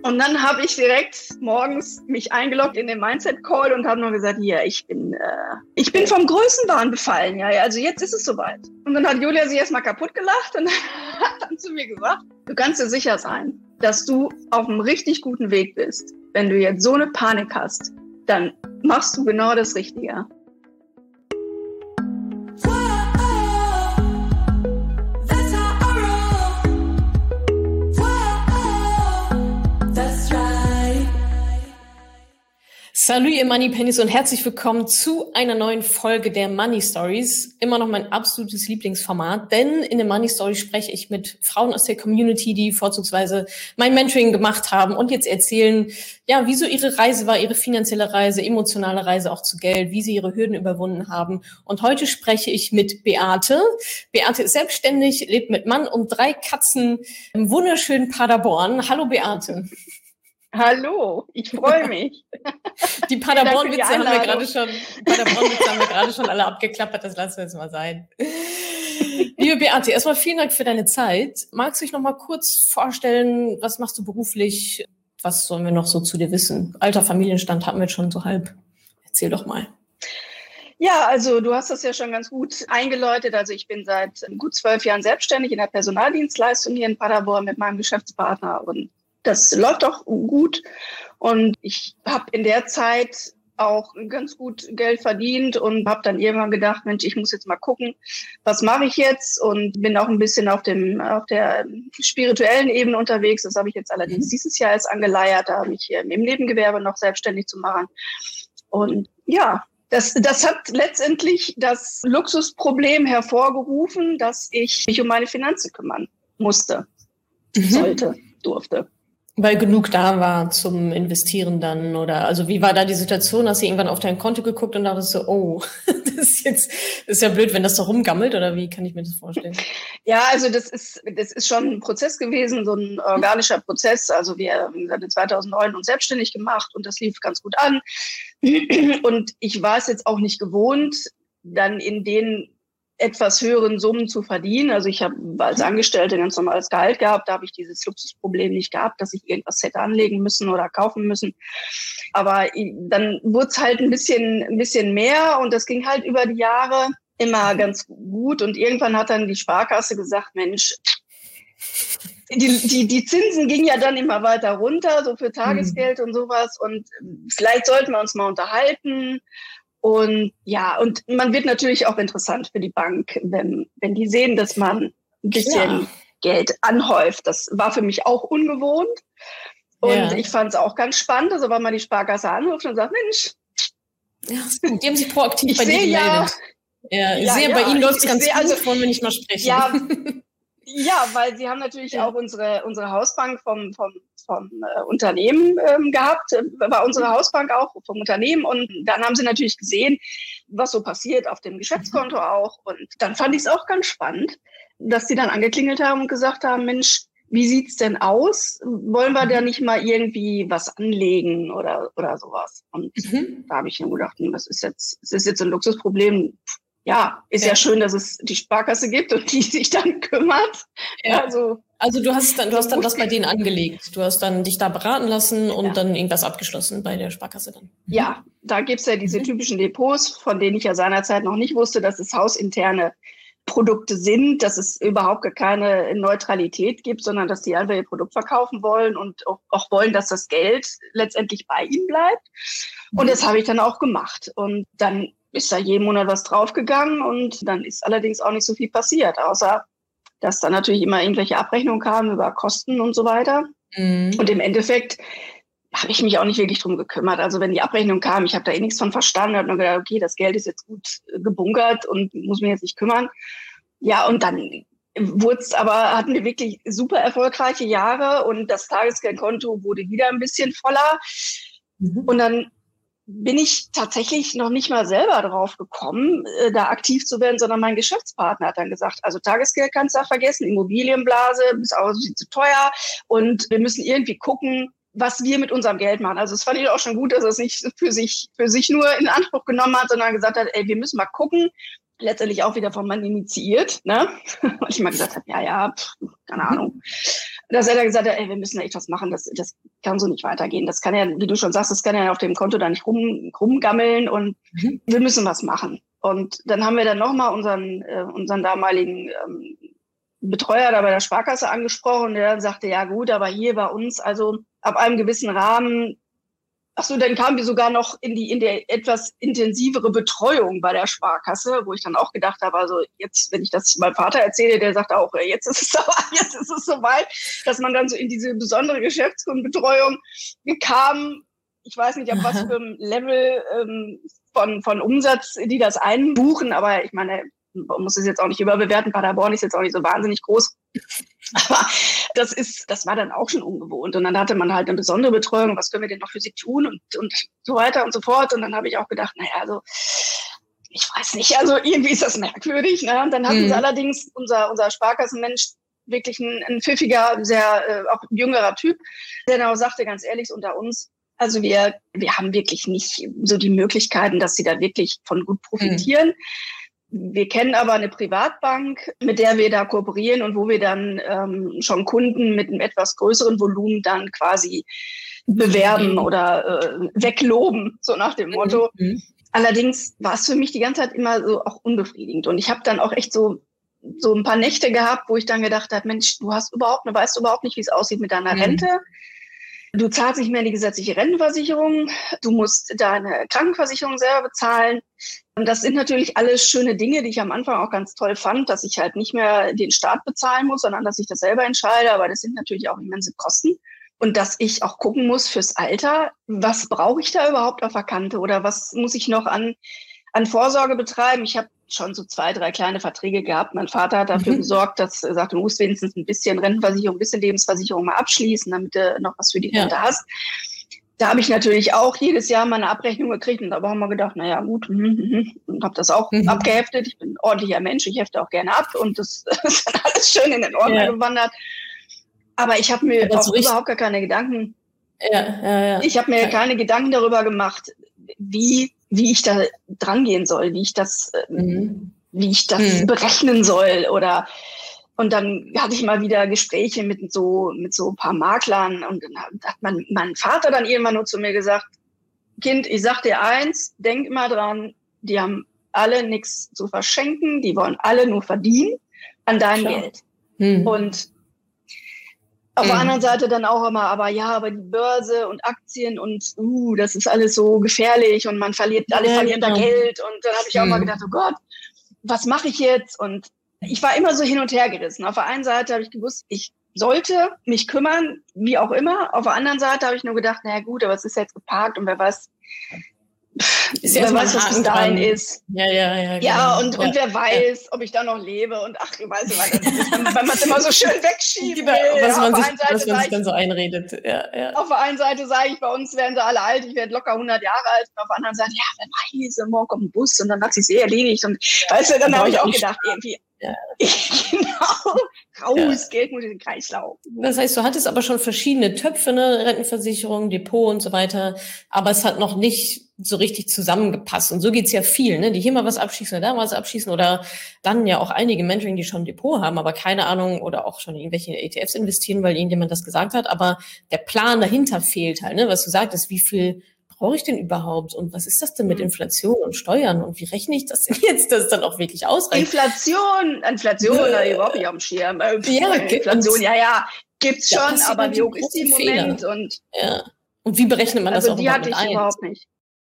Und dann habe ich direkt morgens mich eingeloggt in den Mindset-Call und habe nur gesagt, ja, ich bin vom Größenwahn befallen. Ja, also jetzt ist es soweit. Und dann hat Julia sich erstmal kaputt gelacht und hat dann zu mir gesagt, du kannst dir sicher sein, dass du auf einem richtig guten Weg bist. Wenn du jetzt so eine Panik hast, dann machst du genau das Richtige. Salut ihr Moneypennies und herzlich willkommen zu einer neuen Folge der Money Stories. Immer noch mein absolutes Lieblingsformat, denn in den Money Stories spreche ich mit Frauen aus der Community, die vorzugsweise mein Mentoring gemacht haben und jetzt erzählen, ja, wieso ihre Reise war, ihre finanzielle Reise, emotionale Reise auch zu Geld, wie sie ihre Hürden überwunden haben. Und heute spreche ich mit Beate. Beate ist selbstständig, lebt mit Mann und 3 Katzen im wunderschönen Paderborn. Hallo Beate. Hallo, ich freue mich. Die Paderborn-Witze haben wir gerade schon alle abgeklappert, das lassen wir jetzt mal sein. Liebe Beate, erstmal vielen Dank für deine Zeit. Magst du dich noch mal kurz vorstellen, was machst du beruflich? Was sollen wir noch so zu dir wissen? Alter, Familienstand hatten wir schon so halb. Erzähl doch mal. Ja, also du hast das ja schon ganz gut eingeläutet. Also ich bin seit gut 12 Jahren selbstständig in der Personaldienstleistung hier in Paderborn mit meinem Geschäftspartner und das läuft auch gut und ich habe in der Zeit auch ganz gut Geld verdient und habe dann irgendwann gedacht, Mensch, ich muss jetzt mal gucken, was mache ich jetzt, und bin auch ein bisschen auf der spirituellen Ebene unterwegs. Das habe ich jetzt allerdings dieses Jahr erst angeleiert, da mich im Nebengewerbe noch selbstständig zu machen. Und ja, das hat letztendlich das Luxusproblem hervorgerufen, dass ich mich um meine Finanzen kümmern musste, durfte. Weil genug da war zum Investieren dann, oder? Also wie war da die Situation? Hast du irgendwann auf dein Konto geguckt und dachtest so, oh, das ist ja blöd, wenn das da rumgammelt, oder wie kann ich mir das vorstellen? Ja, also das ist schon ein Prozess gewesen, so ein organischer Prozess. Also wir haben 2009 uns selbstständig gemacht und das lief ganz gut an. Und ich war es jetzt auch nicht gewohnt, dann in den etwas höheren Summen zu verdienen. Also ich habe als Angestellte ganz normales Gehalt gehabt, da habe ich dieses Luxusproblem nicht gehabt, dass ich irgendwas hätte anlegen müssen oder kaufen müssen. Aber dann wurde es halt ein bisschen mehr und das ging halt über die Jahre immer ganz gut. Und irgendwann hat dann die Sparkasse gesagt, Mensch, die Zinsen gingen ja dann immer weiter runter, so für Tagesgeld und sowas. Und vielleicht sollten wir uns mal unterhalten. Und ja, und man wird natürlich auch interessant für die Bank, wenn die sehen, dass man ein bisschen Geld anhäuft. Das war für mich auch ungewohnt. Und ich fand es auch ganz spannend, also wenn man die Sparkasse anruft und sagt, Mensch, die haben sich proaktiv bei dir gemeldet. Ich sehe, bei Ihnen läuft es ganz gut, wollen wir nicht mal sprechen. Ja, weil sie haben natürlich auch unsere Hausbank vom Unternehmen gehabt, war unsere Hausbank auch vom Unternehmen, und dann haben sie natürlich gesehen, was so passiert auf dem Geschäftskonto auch, und dann fand ich es auch ganz spannend, dass sie dann angeklingelt haben und gesagt haben, Mensch, wie sieht's denn aus? Wollen wir da nicht mal irgendwie was anlegen oder sowas? Und da habe ich mir gedacht, das ist jetzt ein Luxusproblem. Ja, ist ja schön, dass es die Sparkasse gibt und die sich dann kümmert. Ja. Also du hast dann das bei denen angelegt. Du hast dann dich da beraten lassen und dann irgendwas abgeschlossen bei der Sparkasse dann. Ja, da gibt's ja diese typischen Depots, von denen ich ja seinerzeit noch nicht wusste, dass es hausinterne Produkte sind, dass es überhaupt keine Neutralität gibt, sondern dass die einfach ihr Produkt verkaufen wollen und auch wollen, dass das Geld letztendlich bei ihnen bleibt. Und das habe ich dann auch gemacht. Und dann ist da jeden Monat was draufgegangen und dann ist allerdings auch nicht so viel passiert, außer dass da natürlich immer irgendwelche Abrechnungen kamen über Kosten und so weiter. Und im Endeffekt habe ich mich auch nicht wirklich drum gekümmert. Also wenn die Abrechnung kam, ich habe da nichts von verstanden, habe nur gedacht, okay, das Geld ist jetzt gut gebunkert und muss mich jetzt nicht kümmern. Ja, und dann hatten wir wirklich super erfolgreiche Jahre und das Tagesgeldkonto wurde wieder ein bisschen voller. Und dann bin ich tatsächlich noch nicht mal selber drauf gekommen, da aktiv zu werden, sondern mein Geschäftspartner hat dann gesagt, also Tagesgeld kannst du da vergessen, Immobilienblase ist auch zu teuer und wir müssen irgendwie gucken, was wir mit unserem Geld machen. Also es fand ich auch schon gut, dass er es nicht für sich nur in Anspruch genommen hat, sondern gesagt hat, wir müssen mal gucken. Letztendlich auch wieder vom Mann initiiert, ne? Weil ich mal gesagt habe, keine Ahnung. dass er dann gesagt hat, ey, wir müssen da echt was machen, das kann so nicht weitergehen. Das kann ja, wie du schon sagst, das kann ja auf dem Konto da nicht rumgammeln und wir müssen was machen. Und dann haben wir dann nochmal unseren damaligen Betreuer da bei der Sparkasse angesprochen, der dann sagte, ja gut, aber hier bei uns, also ab einem gewissen Rahmen, dann kamen wir sogar noch in die etwas intensivere Betreuung bei der Sparkasse, wo ich dann auch gedacht habe, also jetzt, wenn ich das meinem Vater erzähle, der sagt auch, jetzt ist es soweit, dass man dann so in diese besondere Geschäftskundenbetreuung kam. Ich weiß nicht, auf was für einem Level von Umsatz die das einbuchen, aber ich meine, man muss es jetzt auch nicht überbewerten. Paderborn ist jetzt auch nicht so wahnsinnig groß. Aber das war dann auch schon ungewohnt. Und dann hatte man halt eine besondere Betreuung. Was können wir denn noch für sie tun? Und so weiter und so fort. Und dann habe ich auch gedacht, naja, also, ich weiß nicht. Also, irgendwie ist das merkwürdig. Ne? Und dann hatten sie allerdings unser Sparkassenmensch wirklich ein pfiffiger, sehr, auch jüngerer Typ, der dann auch sagte, ganz ehrlich, unter uns, also wir haben wirklich nicht so die Möglichkeiten, dass sie da wirklich von gut profitieren. Wir kennen aber eine Privatbank, mit der wir da kooperieren und wo wir dann schon Kunden mit einem etwas größeren Volumen dann quasi bewerben oder wegloben, so nach dem Motto. Allerdings war es für mich die ganze Zeit immer so auch unbefriedigend. Und ich habe dann auch echt so ein paar Nächte gehabt, wo ich dann gedacht habe, Mensch, weißt überhaupt nicht, wie es aussieht mit deiner Rente. Du zahlst nicht mehr in die gesetzliche Rentenversicherung. Du musst deine Krankenversicherung selber bezahlen. Und das sind natürlich alles schöne Dinge, die ich am Anfang auch ganz toll fand, dass ich halt nicht mehr den Staat bezahlen muss, sondern dass ich das selber entscheide. Aber das sind natürlich auch immense Kosten. Und dass ich auch gucken muss fürs Alter, was brauche ich da überhaupt auf der Kante oder was muss ich noch an Vorsorge betreiben? Ich habe schon so 2, 3 kleine Verträge gehabt. Mein Vater hat dafür gesorgt, dass er sagt, du musst wenigstens ein bisschen Rentenversicherung, ein bisschen Lebensversicherung mal abschließen, damit du noch was für die Rente hast. Da habe ich natürlich auch jedes Jahr mal eine Abrechnung gekriegt und da haben wir gedacht, naja gut, und habe das auch abgeheftet. Ich bin ein ordentlicher Mensch, ich hefte auch gerne ab und das ist dann alles schön in den Ordner gewandert. Aber ich habe mir auch überhaupt gar keine Gedanken. Ich habe mir keine Gedanken darüber gemacht, wie ich da dran gehen soll, wie ich das berechnen soll und dann hatte ich mal wieder Gespräche mit so ein paar Maklern und dann hat mein Vater dann irgendwann nur zu mir gesagt, Kind, ich sag dir eins, denk immer dran, die haben alle nichts zu verschenken, die wollen alle nur verdienen an deinem Geld. Und auf der anderen Seite dann auch immer, aber die Börse und Aktien und das ist alles so gefährlich und alle verlieren da Geld. Und dann habe ich auch mal gedacht, oh Gott, was mache ich jetzt? Und ich war immer so hin und her gerissen. Auf der einen Seite habe ich gewusst, ich sollte mich kümmern, wie auch immer. Auf der anderen Seite habe ich nur gedacht, naja gut, aber es ist jetzt geparkt und wer weiß, was bis dahin ist. Ja, und wer weiß, ob ich da noch lebe und du weißt, wenn man es immer so schön wegschiebt. Was man sich dann so einredet. Auf der einen Seite sage ich, bei uns werden sie alle alt, ich werde locker 100 Jahre alt. Und auf der anderen Seite, wer weiß, morgen kommt ein Bus und dann hat sich erledigt. Und weißt du, dann habe ich auch gedacht, irgendwie, raus, Geld muss in den Kreislauf. Das heißt, du hattest aber schon verschiedene Töpfe, ne? Rentenversicherung, Depot und so weiter, aber es hat noch nicht so richtig zusammengepasst. Und so geht's ja viel, ne? Die hier mal was abschließen oder da mal was abschließen oder dann ja auch einige Mentoring, die schon ein Depot haben, aber keine Ahnung oder auch schon irgendwelche ETFs investieren, weil irgendjemand das gesagt hat, aber der Plan dahinter fehlt halt, ne? Was du sagtest, wie viel brauche ich denn überhaupt? Und was ist das denn mit Inflation und Steuern? Und wie rechne ich das denn jetzt, dass es dann auch wirklich ausreicht? Inflation habe ich überhaupt nicht auf dem Schirm. Inflation, gibt's schon, aber wie hoch ist die im Moment? Und wie berechnet man das auch die hatte ich überhaupt nicht.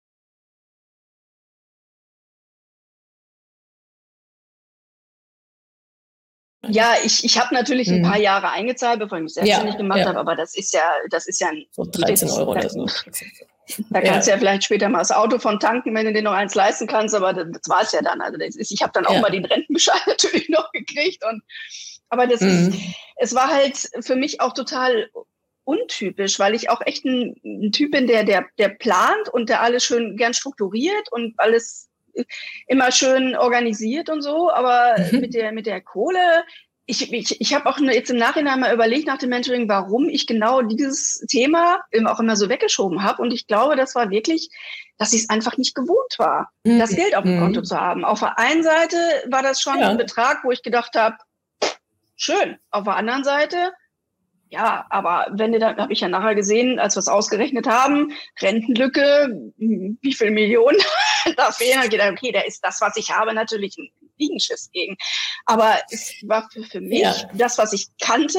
Ja, ich habe natürlich ein paar Jahre eingezahlt, bevor ich mich selbstständig gemacht habe, aber das ist ja ein so 13 Euro oder so. Da kannst du ja vielleicht später mal das Auto von tanken, wenn du dir noch eins leisten kannst, aber das war es ja dann. Also ich habe dann auch mal den Rentenbescheid natürlich noch gekriegt. Aber es war halt für mich auch total untypisch, weil ich auch echt ein Typ bin, der plant und der alles schön gern strukturiert und alles immer schön organisiert und so, aber mit der Kohle, ich habe auch jetzt im Nachhinein mal überlegt nach dem Mentoring, warum ich genau dieses Thema auch immer so weggeschoben habe. Und ich glaube, das war wirklich, dass ich es einfach nicht gewohnt war, das Geld auf dem Konto zu haben. Auf der einen Seite war das schon ein Betrag, wo ich gedacht habe, schön. Auf der anderen Seite, Ja, aber wenn du dann, habe ich ja nachher gesehen, als wir es ausgerechnet haben, Rentenlücke, wie viel Millionen da fehlen, habe ich gedacht, okay, da ist das, was ich habe, natürlich ein Liegenschiss gegen. Aber es war für mich das, was ich kannte.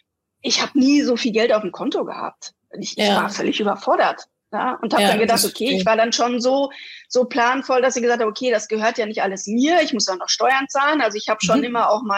Ich habe nie so viel Geld auf dem Konto gehabt. Ich war völlig überfordert. Ja, und habe dann gedacht, okay, ich war dann schon so planvoll, dass ich gesagt habe, okay, das gehört ja nicht alles mir, ich muss dann noch Steuern zahlen. Also ich habe schon immer auch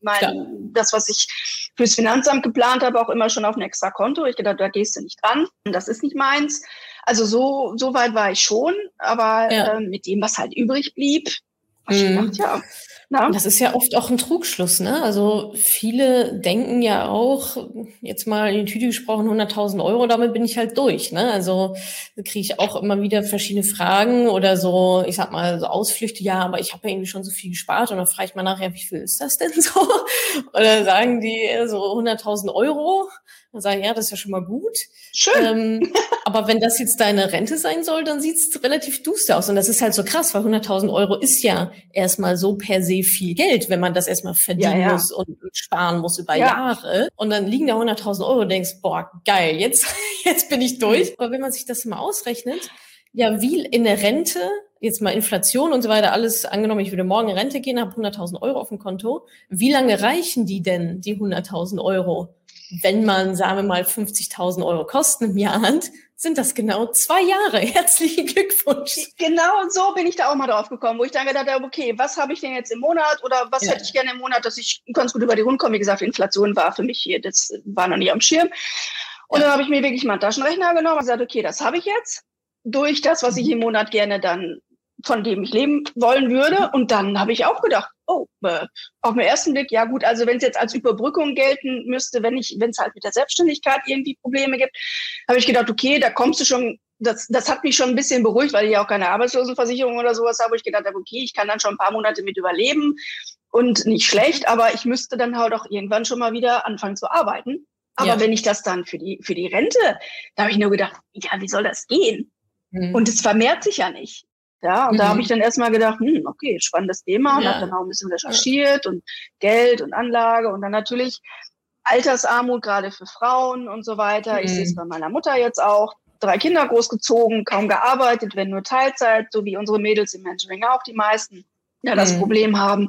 das, was ich fürs Finanzamt geplant habe, auch immer schon auf ein extra Konto. Ich gedacht, da gehst du nicht dran, das ist nicht meins. Also so weit war ich schon, aber mit dem, was halt übrig blieb, habe ich gedacht, Das ist ja oft auch ein Trugschluss, ne? Also viele denken ja auch, jetzt mal in die Tüte gesprochen, 100.000 Euro, damit bin ich halt durch, ne? Also da kriege ich auch immer wieder verschiedene Fragen oder so, ich sag mal, so Ausflüchte, ja, aber ich habe ja irgendwie schon so viel gespart und dann frage ich mal nachher, wie viel ist das denn so? Oder sagen die so 100.000 Euro? Dann sage ich, ja, das ist ja schon mal gut. Schön. Aber wenn das jetzt deine Rente sein soll, dann sieht es relativ duster aus. Und das ist halt so krass, weil 100.000 Euro ist ja erstmal so per se viel Geld, wenn man das erstmal verdienen muss und sparen muss über Jahre. Und dann liegen da 100.000 Euro und denkst, boah, geil, jetzt bin ich durch. Aber wenn man sich das mal ausrechnet, ja, wie in der Rente, jetzt mal Inflation und so weiter, alles angenommen, ich würde morgen in Rente gehen, habe 100.000 Euro auf dem Konto. Wie lange reichen die denn, die 100.000 Euro? Wenn man, sagen wir mal, 50.000 Euro Kosten im Jahr hat, sind das genau 2 Jahre. Herzlichen Glückwunsch. Genau so bin ich da auch mal drauf gekommen, wo ich dann gedacht habe, okay, was habe ich denn jetzt im Monat oder was hätte ich gerne im Monat, dass ich ganz gut über die Runden komme. Wie gesagt, Inflation war für mich hier, das war noch nie am Schirm. Und dann habe ich mir wirklich mal einen Taschenrechner genommen und gesagt, okay, das habe ich jetzt durch das, was ich im Monat gerne dann, von dem ich leben wollen würde. Und dann habe ich auch gedacht, auf den ersten Blick, ja gut, also wenn es jetzt als Überbrückung gelten müsste, wenn es halt mit der Selbstständigkeit irgendwie Probleme gibt, habe ich gedacht, okay, da kommst du schon, das hat mich schon ein bisschen beruhigt, weil ich ja auch keine Arbeitslosenversicherung oder sowas habe, wo ich gedacht habe, okay, ich kann dann schon ein paar Monate mit überleben und nicht schlecht, aber ich müsste dann halt auch irgendwann schon mal wieder anfangen zu arbeiten. Aber wenn ich das dann für die Rente, da habe ich nur gedacht, ja, wie soll das gehen? Und es vermehrt sich ja nicht. Ja, und da habe ich dann erstmal gedacht, okay, spannendes Thema und habe dann auch ein bisschen recherchiert und Geld und Anlage und dann natürlich Altersarmut, gerade für Frauen und so weiter. Ich sehe es bei meiner Mutter jetzt auch. 3 Kinder großgezogen, kaum gearbeitet, wenn nur Teilzeit, so wie unsere Mädels im Mentoring auch die meisten, das Problem haben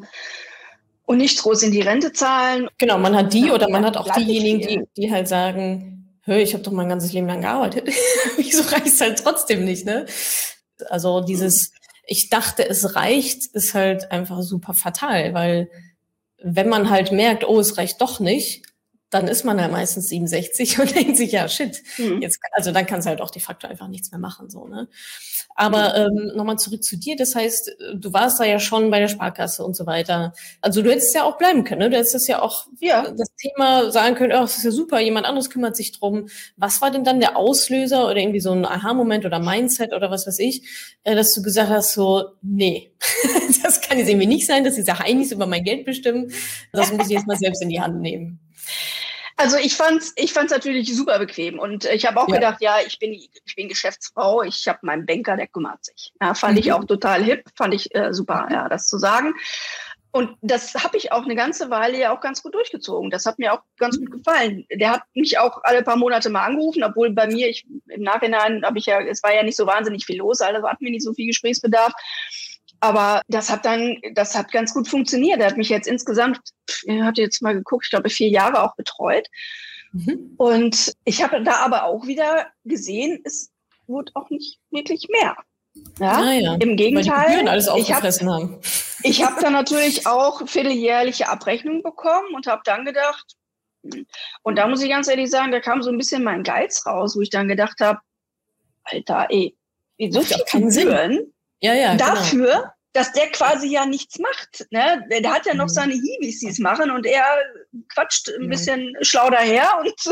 und nicht groß in die Rente zahlen. Genau, man hat die oder man hat auch diejenigen, die halt sagen, hör, ich habe doch mein ganzes Leben lang gearbeitet. Wieso reicht es halt trotzdem nicht, ne? Also dieses, ich dachte, es reicht, ist halt einfach super fatal, weil wenn man halt merkt, oh, es reicht doch nicht, dann ist man halt meistens 67 und denkt sich, ja, shit, jetzt, also dann kannst du halt auch de facto einfach nichts mehr machen, so, ne? Aber nochmal zurück zu dir, das heißt, du warst da ja schon bei der Sparkasse und so weiter. Also du hättest ja auch bleiben können, ne? Du hättest das ja auch das Thema sagen können, oh, das ist ja super, jemand anderes kümmert sich drum. Was war denn dann der Auslöser oder irgendwie so ein Aha-Moment oder Mindset oder was weiß ich, dass du gesagt hast, so, nee, das kann jetzt irgendwie nicht sein, dass diese Heinis über mein Geld bestimmen. Das muss ich jetzt mal selbst in die Hand nehmen. Also ich fand's natürlich super bequem und ich habe auch gedacht, ja, ich bin Geschäftsfrau, ich habe meinen Banker, der kümmert sich. Ja, fand ich auch total hip, fand ich super, ja, das zu sagen. Und das habe ich auch eine ganze Weile ja auch ganz gut durchgezogen. Das hat mir auch ganz gut gefallen. Der hat mich auch alle paar Monate mal angerufen, obwohl bei mir, im Nachhinein es war ja nicht so wahnsinnig viel los, also hatten wir nicht so viel Gesprächsbedarf. Aber das hat ganz gut funktioniert. Er hat mich jetzt insgesamt, hatte jetzt mal geguckt, ich glaube 4 Jahre auch betreut. Und ich habe da aber auch wieder gesehen, es wurde auch nicht wirklich mehr. Ja? Im Gegenteil. Weil die Gebühren alles aufgefressen haben. Ich habe dann natürlich auch vierteljährliche Abrechnungen bekommen und habe dann gedacht, und da muss ich ganz ehrlich sagen, da kam so ein bisschen mein Geiz raus, wo ich dann gedacht habe, Alter, so viel Gebühren dafür, dass der quasi ja nichts macht. Ne? Der hat ja noch seine Hiwis, die es machen und er quatscht ein bisschen schlau daher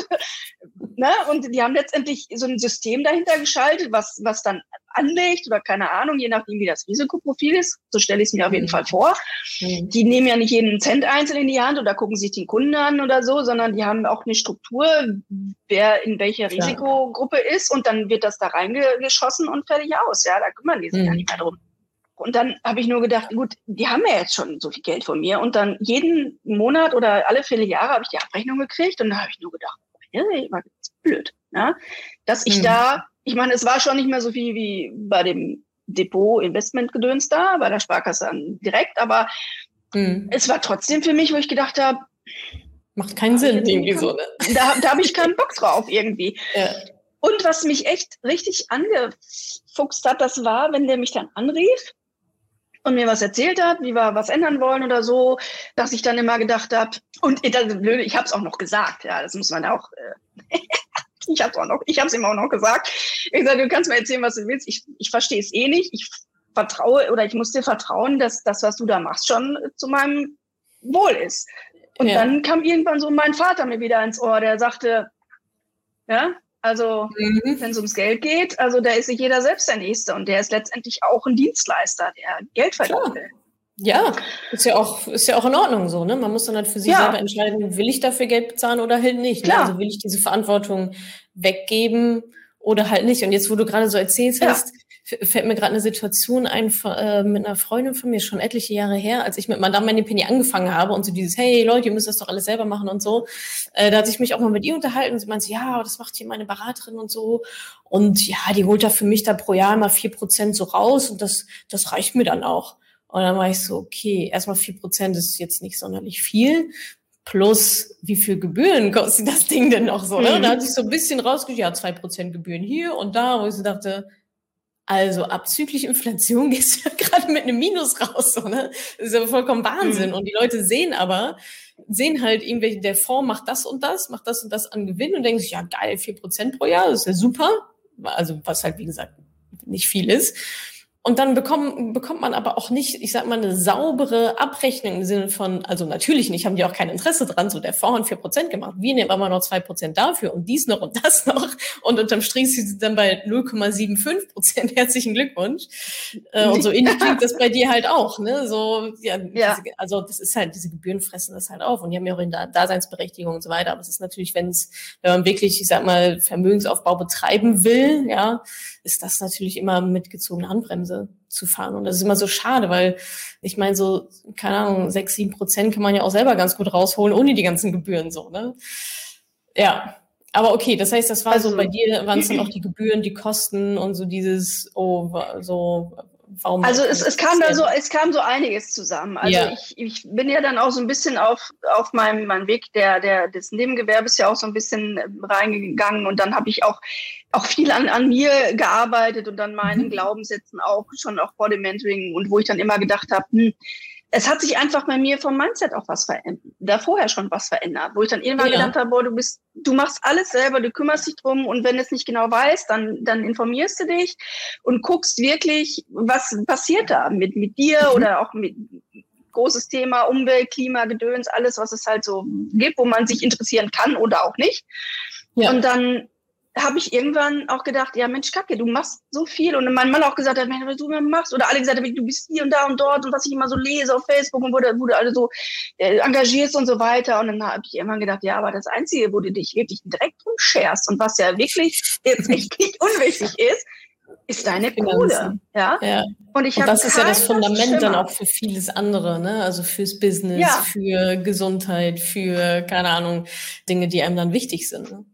und die haben letztendlich so ein System dahinter geschaltet, was dann anlegt oder keine Ahnung, je nachdem wie das Risikoprofil ist, so stelle ich es mir auf jeden Fall vor. Die nehmen ja nicht jeden Cent einzeln in die Hand oder gucken sich den Kunden an oder so, sondern die haben auch eine Struktur, wer in welcher Risikogruppe ist und dann wird das da reingeschossen und fertig aus. Ja, da kümmern die sich ja nicht mehr drum. Und dann habe ich nur gedacht, gut, die haben ja jetzt schon so viel Geld von mir und dann jeden Monat oder alle Vierteljahre habe ich die Abrechnung gekriegt und da habe ich nur gedacht, irre, war blöd. Ja? Dass ich da, ich meine, es war schon nicht mehr so viel wie bei dem Depot-Investment-Gedöns da, bei der Sparkasse direkt, aber es war trotzdem für mich, wo ich gedacht habe, macht keinen Sinn, irgendwie so, ne? Da habe ich keinen Bock drauf irgendwie. Ja. Und was mich echt richtig angefuchst hat, das war, wenn der mich dann anrief und mir was erzählt hat, wie wir was ändern wollen oder so, dass ich dann immer gedacht habe, und ich habe es auch noch gesagt, ja, das muss man auch, ich habe es ihm auch noch gesagt. Ich sage, du kannst mir erzählen, was du willst, ich verstehe es eh nicht, ich vertraue oder ich muss dir vertrauen, dass das, was du da machst, schon zu meinem Wohl ist. Und dann kam irgendwann so mein Vater mir wieder ins Ohr, der sagte, ja, also wenn es ums Geld geht, also da ist sich jeder selbst der Nächste und der ist letztendlich auch ein Dienstleister, der Geld verdienen will. Ja, ist ja auch in Ordnung so, ne? Man muss dann halt für sich selber entscheiden, will ich dafür Geld bezahlen oder halt nicht. Ne? Also will ich diese Verantwortung weggeben oder halt nicht. Und jetzt, wo du gerade so erzählt hast, fällt mir gerade eine Situation ein mit einer Freundin von mir, schon etliche Jahre her, als ich mit Madame Moneypenny angefangen habe und so dieses, hey Leute, ihr müsst das doch alles selber machen und so. Da hatte ich mich auch mal mit ihr unterhalten und sie meinte, ja, das macht hier meine Beraterin und so. Und ja, die holt da für mich da pro Jahr immer 4% so raus und das reicht mir dann auch. Und dann war ich so, okay, erstmal 4% ist jetzt nicht sonderlich viel. Plus, wie viel Gebühren kostet das Ding denn noch so? Ne? Da hatte ich so ein bisschen rausgeschrieben, ja, 2% Gebühren hier und da, wo ich so dachte, also abzüglich Inflation gehst du ja gerade mit einem Minus raus, so, ne? Das ist ja vollkommen Wahnsinn. Und die Leute sehen halt irgendwelche, der Fonds macht das und das an Gewinn und denken sich, ja geil, 4% pro Jahr, das ist ja super. Also was halt, wie gesagt, nicht viel ist. Und dann bekommt man aber auch nicht, ich sag mal, eine saubere Abrechnung im Sinne von, also natürlich nicht, haben die auch kein Interesse dran, so der Fonds hat 4% gemacht, wir nehmen aber noch 2% dafür und dies noch und das noch und unterm Strich sind sie dann bei 0,75%, herzlichen Glückwunsch. Und so ähnlich klingt das bei dir halt auch, ne, so, also das ist halt, diese Gebühren fressen das halt auf und die haben ja auch in der Daseinsberechtigung und so weiter, aber es ist natürlich, wenn man wirklich, ich sag mal, Vermögensaufbau betreiben will, ja, ist das natürlich immer mitgezogene Handbremse zu fahren. Und das ist immer so schade, weil ich meine, so, keine Ahnung, 6-7% kann man ja auch selber ganz gut rausholen, ohne die ganzen Gebühren so, ne? Ja. Aber okay, das heißt, das war so, bei dir waren es dann auch die Gebühren, die Kosten und so dieses, warum? Also es kam so einiges zusammen. Also ich bin ja dann auch so ein bisschen auf meinem Weg des Nebengewerbes ja auch so ein bisschen reingegangen und dann habe ich auch viel an mir gearbeitet und an meinen Glaubenssätzen auch schon auch vor dem Mentoring und wo ich dann immer gedacht habe, es hat sich einfach bei mir vom Mindset auch was verändert, da vorher schon was verändert, wo ich dann irgendwann gedacht habe, boah, du machst alles selber, du kümmerst dich drum und wenn du es nicht genau weißt, dann informierst du dich und guckst wirklich, was passiert da mit dir oder auch mit großes Thema Umwelt, Klima, Gedöns, alles, was es halt so gibt, wo man sich interessieren kann oder auch nicht. Ja. Und dann habe ich irgendwann auch gedacht, ja Mensch, Kacke, du machst so viel. Und mein Mann auch gesagt hat, was du machst. Oder alle gesagt haben, du bist hier und da und dort. Und was ich immer so lese auf Facebook und wo du alle so engagierst und so weiter. Und dann habe ich irgendwann gedacht, ja, aber das Einzige, wo du dich wirklich direkt drum scherst und was ja wirklich jetzt echt nicht unwichtig ist deine Kohle. Ja? Und das ist ja das Fundament dann auch für vieles andere, ne? Also fürs Business, für Gesundheit, für, keine Ahnung, Dinge, die einem dann wichtig sind. Ne?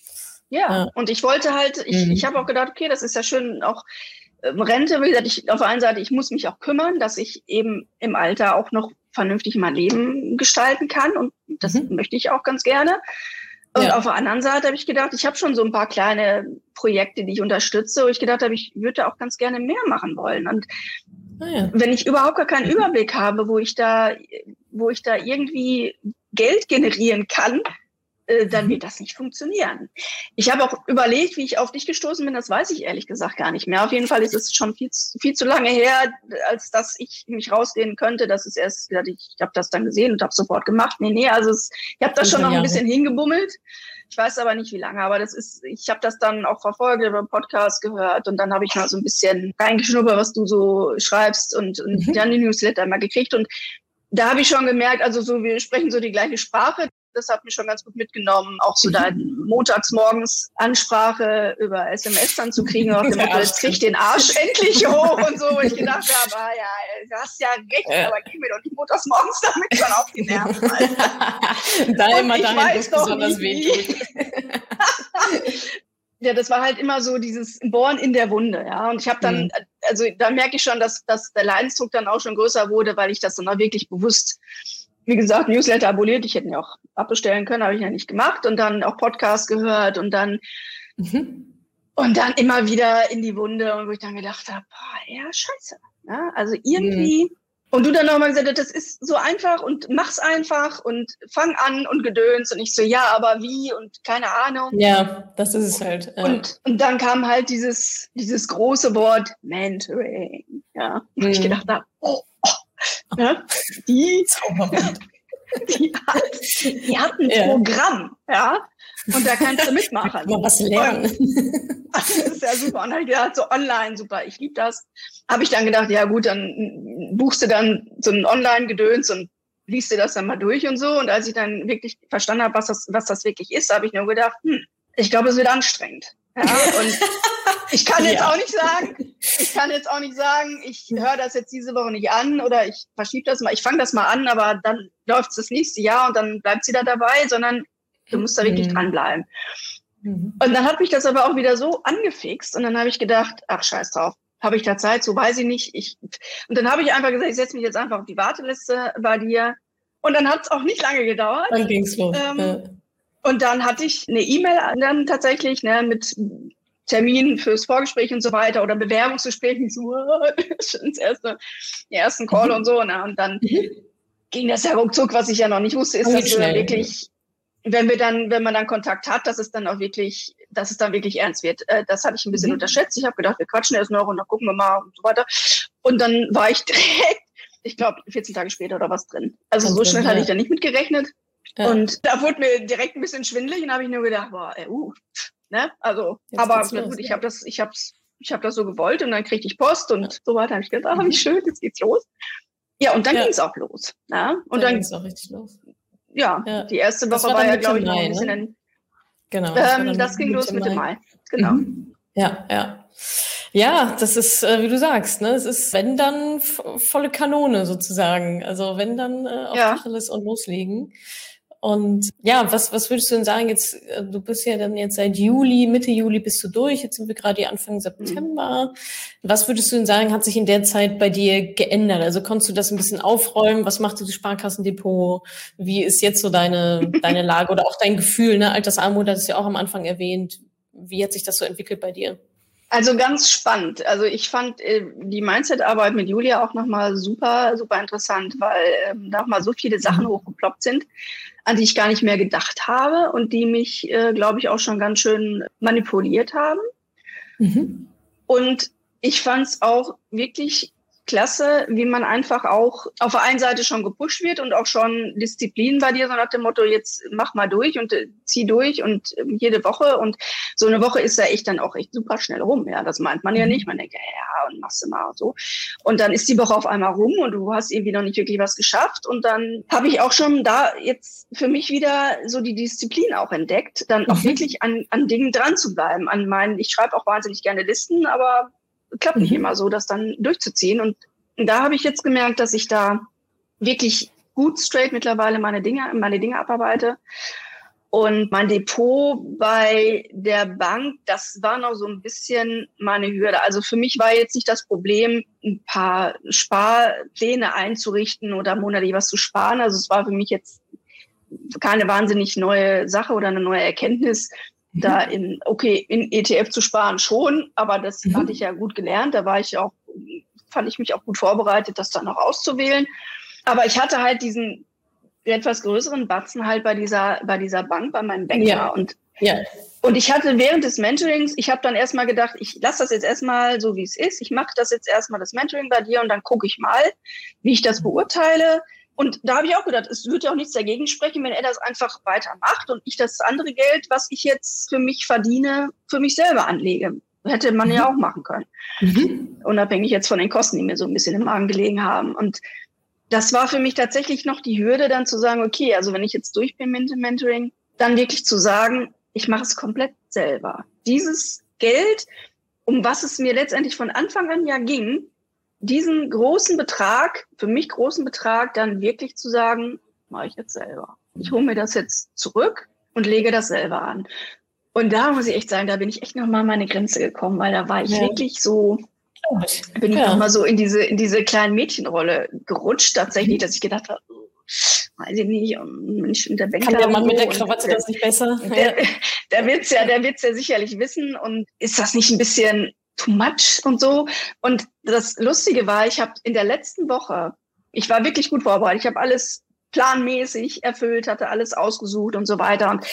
Ja, und ich wollte halt, ich habe auch gedacht, okay, das ist ja schön, auch Rente, wie gesagt, auf der einen Seite, ich muss mich auch kümmern, dass ich eben im Alter auch noch vernünftig mein Leben gestalten kann und das möchte ich auch ganz gerne. Und auf der anderen Seite habe ich gedacht, ich habe schon so ein paar kleine Projekte, die ich unterstütze, wo ich gedacht habe, ich würde auch ganz gerne mehr machen wollen. Und wenn ich überhaupt gar keinen Überblick habe, wo ich da irgendwie Geld generieren kann, dann wird das nicht funktionieren. Ich habe auch überlegt, wie ich auf dich gestoßen bin, das weiß ich ehrlich gesagt gar nicht mehr. Auf jeden Fall ist es schon viel zu lange her, als dass ich mich rausreden könnte. Das ist erst, ich habe das dann gesehen und habe sofort gemacht. Also ich habe das schon noch ein bisschen hingebummelt. Ich weiß aber nicht, wie lange, aber ich habe das dann auch verfolgt, über einen Podcast gehört und dann habe ich mal so ein bisschen reingeschnuppert, was du so schreibst und dann die Newsletter mal gekriegt und da habe ich schon gemerkt, also so, wir sprechen so die gleiche Sprache. Das hat mich schon ganz gut mitgenommen. Auch so da montags morgens Ansprache über SMS dann zu kriegen, auf dem Motto, jetzt krieg ich den Arsch endlich hoch und so. Wo ich gedacht habe, ja, du hast ja recht, aber geh mir doch nicht montags morgens damit schon auf die Nerven. Da immer dahin, was besonders wehtut. Ja, das war halt immer so dieses Bohren in der Wunde, ja. Und ich habe dann, also da merke ich schon, dass der Leidensdruck dann auch schon größer wurde, weil ich das dann auch wirklich bewusst, wie gesagt, Newsletter abonniert. Ich hätte ihn auch abbestellen können, habe ich ja nicht gemacht. Und dann auch Podcast gehört und dann immer wieder in die Wunde. Und wo ich dann gedacht habe, ja, scheiße. Ja, also irgendwie... Und du dann nochmal gesagt hast, das ist so einfach und mach's einfach und fang an und Gedöns. Und ich so, ja, aber wie und keine Ahnung. Ja, das ist es halt. Ja. Und dann kam halt dieses große Wort Mentoring. Ja, und ich gedacht habe, ne? Die hat ein Programm, ja. Und da kannst du mitmachen. Mal was lernen. Das ist ja super. Und dann habe ich gedacht, so online, super, ich liebe das. Habe ich dann gedacht, ja gut, dann buchst du dann so ein Online-Gedöns und liest dir das dann mal durch und so. Und als ich dann wirklich verstanden habe, was das wirklich ist, habe ich nur gedacht, ich glaube, es wird anstrengend. Ja, und ich kann jetzt auch nicht sagen, ich höre das jetzt diese Woche nicht an oder ich verschiebe das mal, ich fange das mal an, aber dann läuft es das nächste Jahr und dann bleibt sie da dabei, sondern du musst da wirklich dranbleiben. Und dann hat mich das aber auch wieder so angefixt und dann habe ich gedacht, ach, scheiß drauf, habe ich da Zeit, so weiß ich nicht. Und dann habe ich einfach gesagt, ich setze mich jetzt einfach auf die Warteliste bei dir und dann hat es auch nicht lange gedauert. Dann ging's los. Und dann hatte ich eine E-Mail dann tatsächlich, ne, mit Terminen fürs Vorgespräch und so weiter oder Bewerbungsgesprächen so, die ersten Call und so. Ne, und dann ging das ja ruckzuck, was ich ja noch nicht wusste, ist, dass wir wirklich, wenn man dann Kontakt hat, dass es dann wirklich ernst wird. Das hatte ich ein bisschen unterschätzt. Ich habe gedacht, wir quatschen erst noch und dann gucken wir mal und so weiter. Und dann war ich direkt, ich glaube, 14 Tage später oder was drin. Also so schnell hatte ich da nicht mit gerechnet. Ja. Und da wurde mir direkt ein bisschen schwindelig und habe ich nur gedacht, boah, ne? Also, jetzt aber gut, ich habe das so gewollt und dann kriegte ich Post und so weiter. Habe ich gedacht, wie schön, jetzt geht's los. Ja, und dann ging es auch los. Ja? Und dann ging es auch richtig los. Ja, die erste Woche war ja, glaube ich, noch ein bisschen. Genau. Das ging los Mitte Mai. Genau. Ja. Ja, das ist, wie du sagst, ne? Es ist, wenn dann volle Kanone sozusagen. Also wenn dann auf Tacheles und loslegen. Und ja, was würdest du denn sagen, jetzt, du bist ja dann jetzt seit Mitte Juli bist du durch, jetzt sind wir gerade Anfang September. Was würdest du denn sagen, hat sich in der Zeit bei dir geändert? Also konntest du das ein bisschen aufräumen? Was macht dieses Sparkassendepot? Wie ist jetzt so deine Lage oder auch dein Gefühl, ne? Altersarmut, das ist ja auch am Anfang erwähnt. Wie hat sich das so entwickelt bei dir? Also ganz spannend. Also ich fand die Mindset-Arbeit mit Julia auch nochmal super, super interessant, weil da auch mal so viele Sachen hochgeploppt sind, an die ich gar nicht mehr gedacht habe und die mich, glaube ich, auch schon ganz schön manipuliert haben. Und ich fand es auch wirklich klasse, wie man einfach auch auf der einen Seite schon gepusht wird und auch schon Disziplin bei dir, so nach dem Motto, jetzt mach mal durch und zieh durch und jede Woche. Und so eine Woche ist ja echt dann auch echt super schnell rum. Ja, das meint man ja nicht. Man denkt, ja, und machst du mal und so. Und dann ist die Woche auf einmal rum und du hast irgendwie noch nicht wirklich was geschafft. Und dann habe ich auch schon da jetzt für mich wieder so die Disziplin auch entdeckt, dann auch wirklich an Dingen dran zu bleiben. Ich schreibe auch wahnsinnig gerne Listen, aber klappt nicht immer so, das dann durchzuziehen. Und da habe ich jetzt gemerkt, dass ich da wirklich gut straight mittlerweile meine Dinge abarbeite. Und mein Depot bei der Bank, das war noch so ein bisschen meine Hürde. Also für mich war jetzt nicht das Problem, ein paar Sparpläne einzurichten oder monatlich was zu sparen. Also es war für mich jetzt keine wahnsinnig neue Sache oder eine neue Erkenntnis, da in ETF zu sparen schon, aber das hatte ich ja gut gelernt. Da fand ich mich auch gut vorbereitet, das dann auch auszuwählen. Aber ich hatte halt diesen etwas größeren Batzen halt bei dieser Bank, bei meinem Banker. Und ich hatte während des Mentorings, ich habe dann erstmal gedacht, ich lasse das jetzt erstmal so, wie es ist. Ich mache das jetzt erstmal, das Mentoring bei dir und dann gucke ich mal, wie ich das beurteile. Und da habe ich auch gedacht, es würde ja auch nichts dagegen sprechen, wenn er das einfach weitermacht und ich das andere Geld, was ich jetzt für mich verdiene, für mich selber anlege. Hätte man ja auch machen können. Unabhängig jetzt von den Kosten, die mir so ein bisschen im Magen gelegen haben. Und das war für mich tatsächlich noch die Hürde, dann zu sagen, okay, also wenn ich jetzt durch bin mit dem Mentoring, dann wirklich zu sagen, ich mache es komplett selber. Dieses Geld, um was es mir letztendlich von Anfang an ja ging, diesen großen Betrag, für mich großen Betrag, dann wirklich zu sagen, mache ich jetzt selber. Ich hole mir das jetzt zurück und lege das selber an. Und da muss ich echt sagen, da bin ich echt nochmal an meine Grenze gekommen, weil da war ich wirklich so, bin ich nochmal so in diese kleinen Mädchenrolle gerutscht, tatsächlich, dass ich gedacht habe, weiß ich nicht, Mensch, der Banker. Kann der Mann mit der Krawatte das nicht besser? Der wird's ja sicherlich wissen. Und ist das nicht ein bisschen too much und so? Und das Lustige war, ich habe in der letzten Woche, ich war wirklich gut vorbereitet, ich habe alles planmäßig erfüllt, hatte alles ausgesucht und so weiter. Und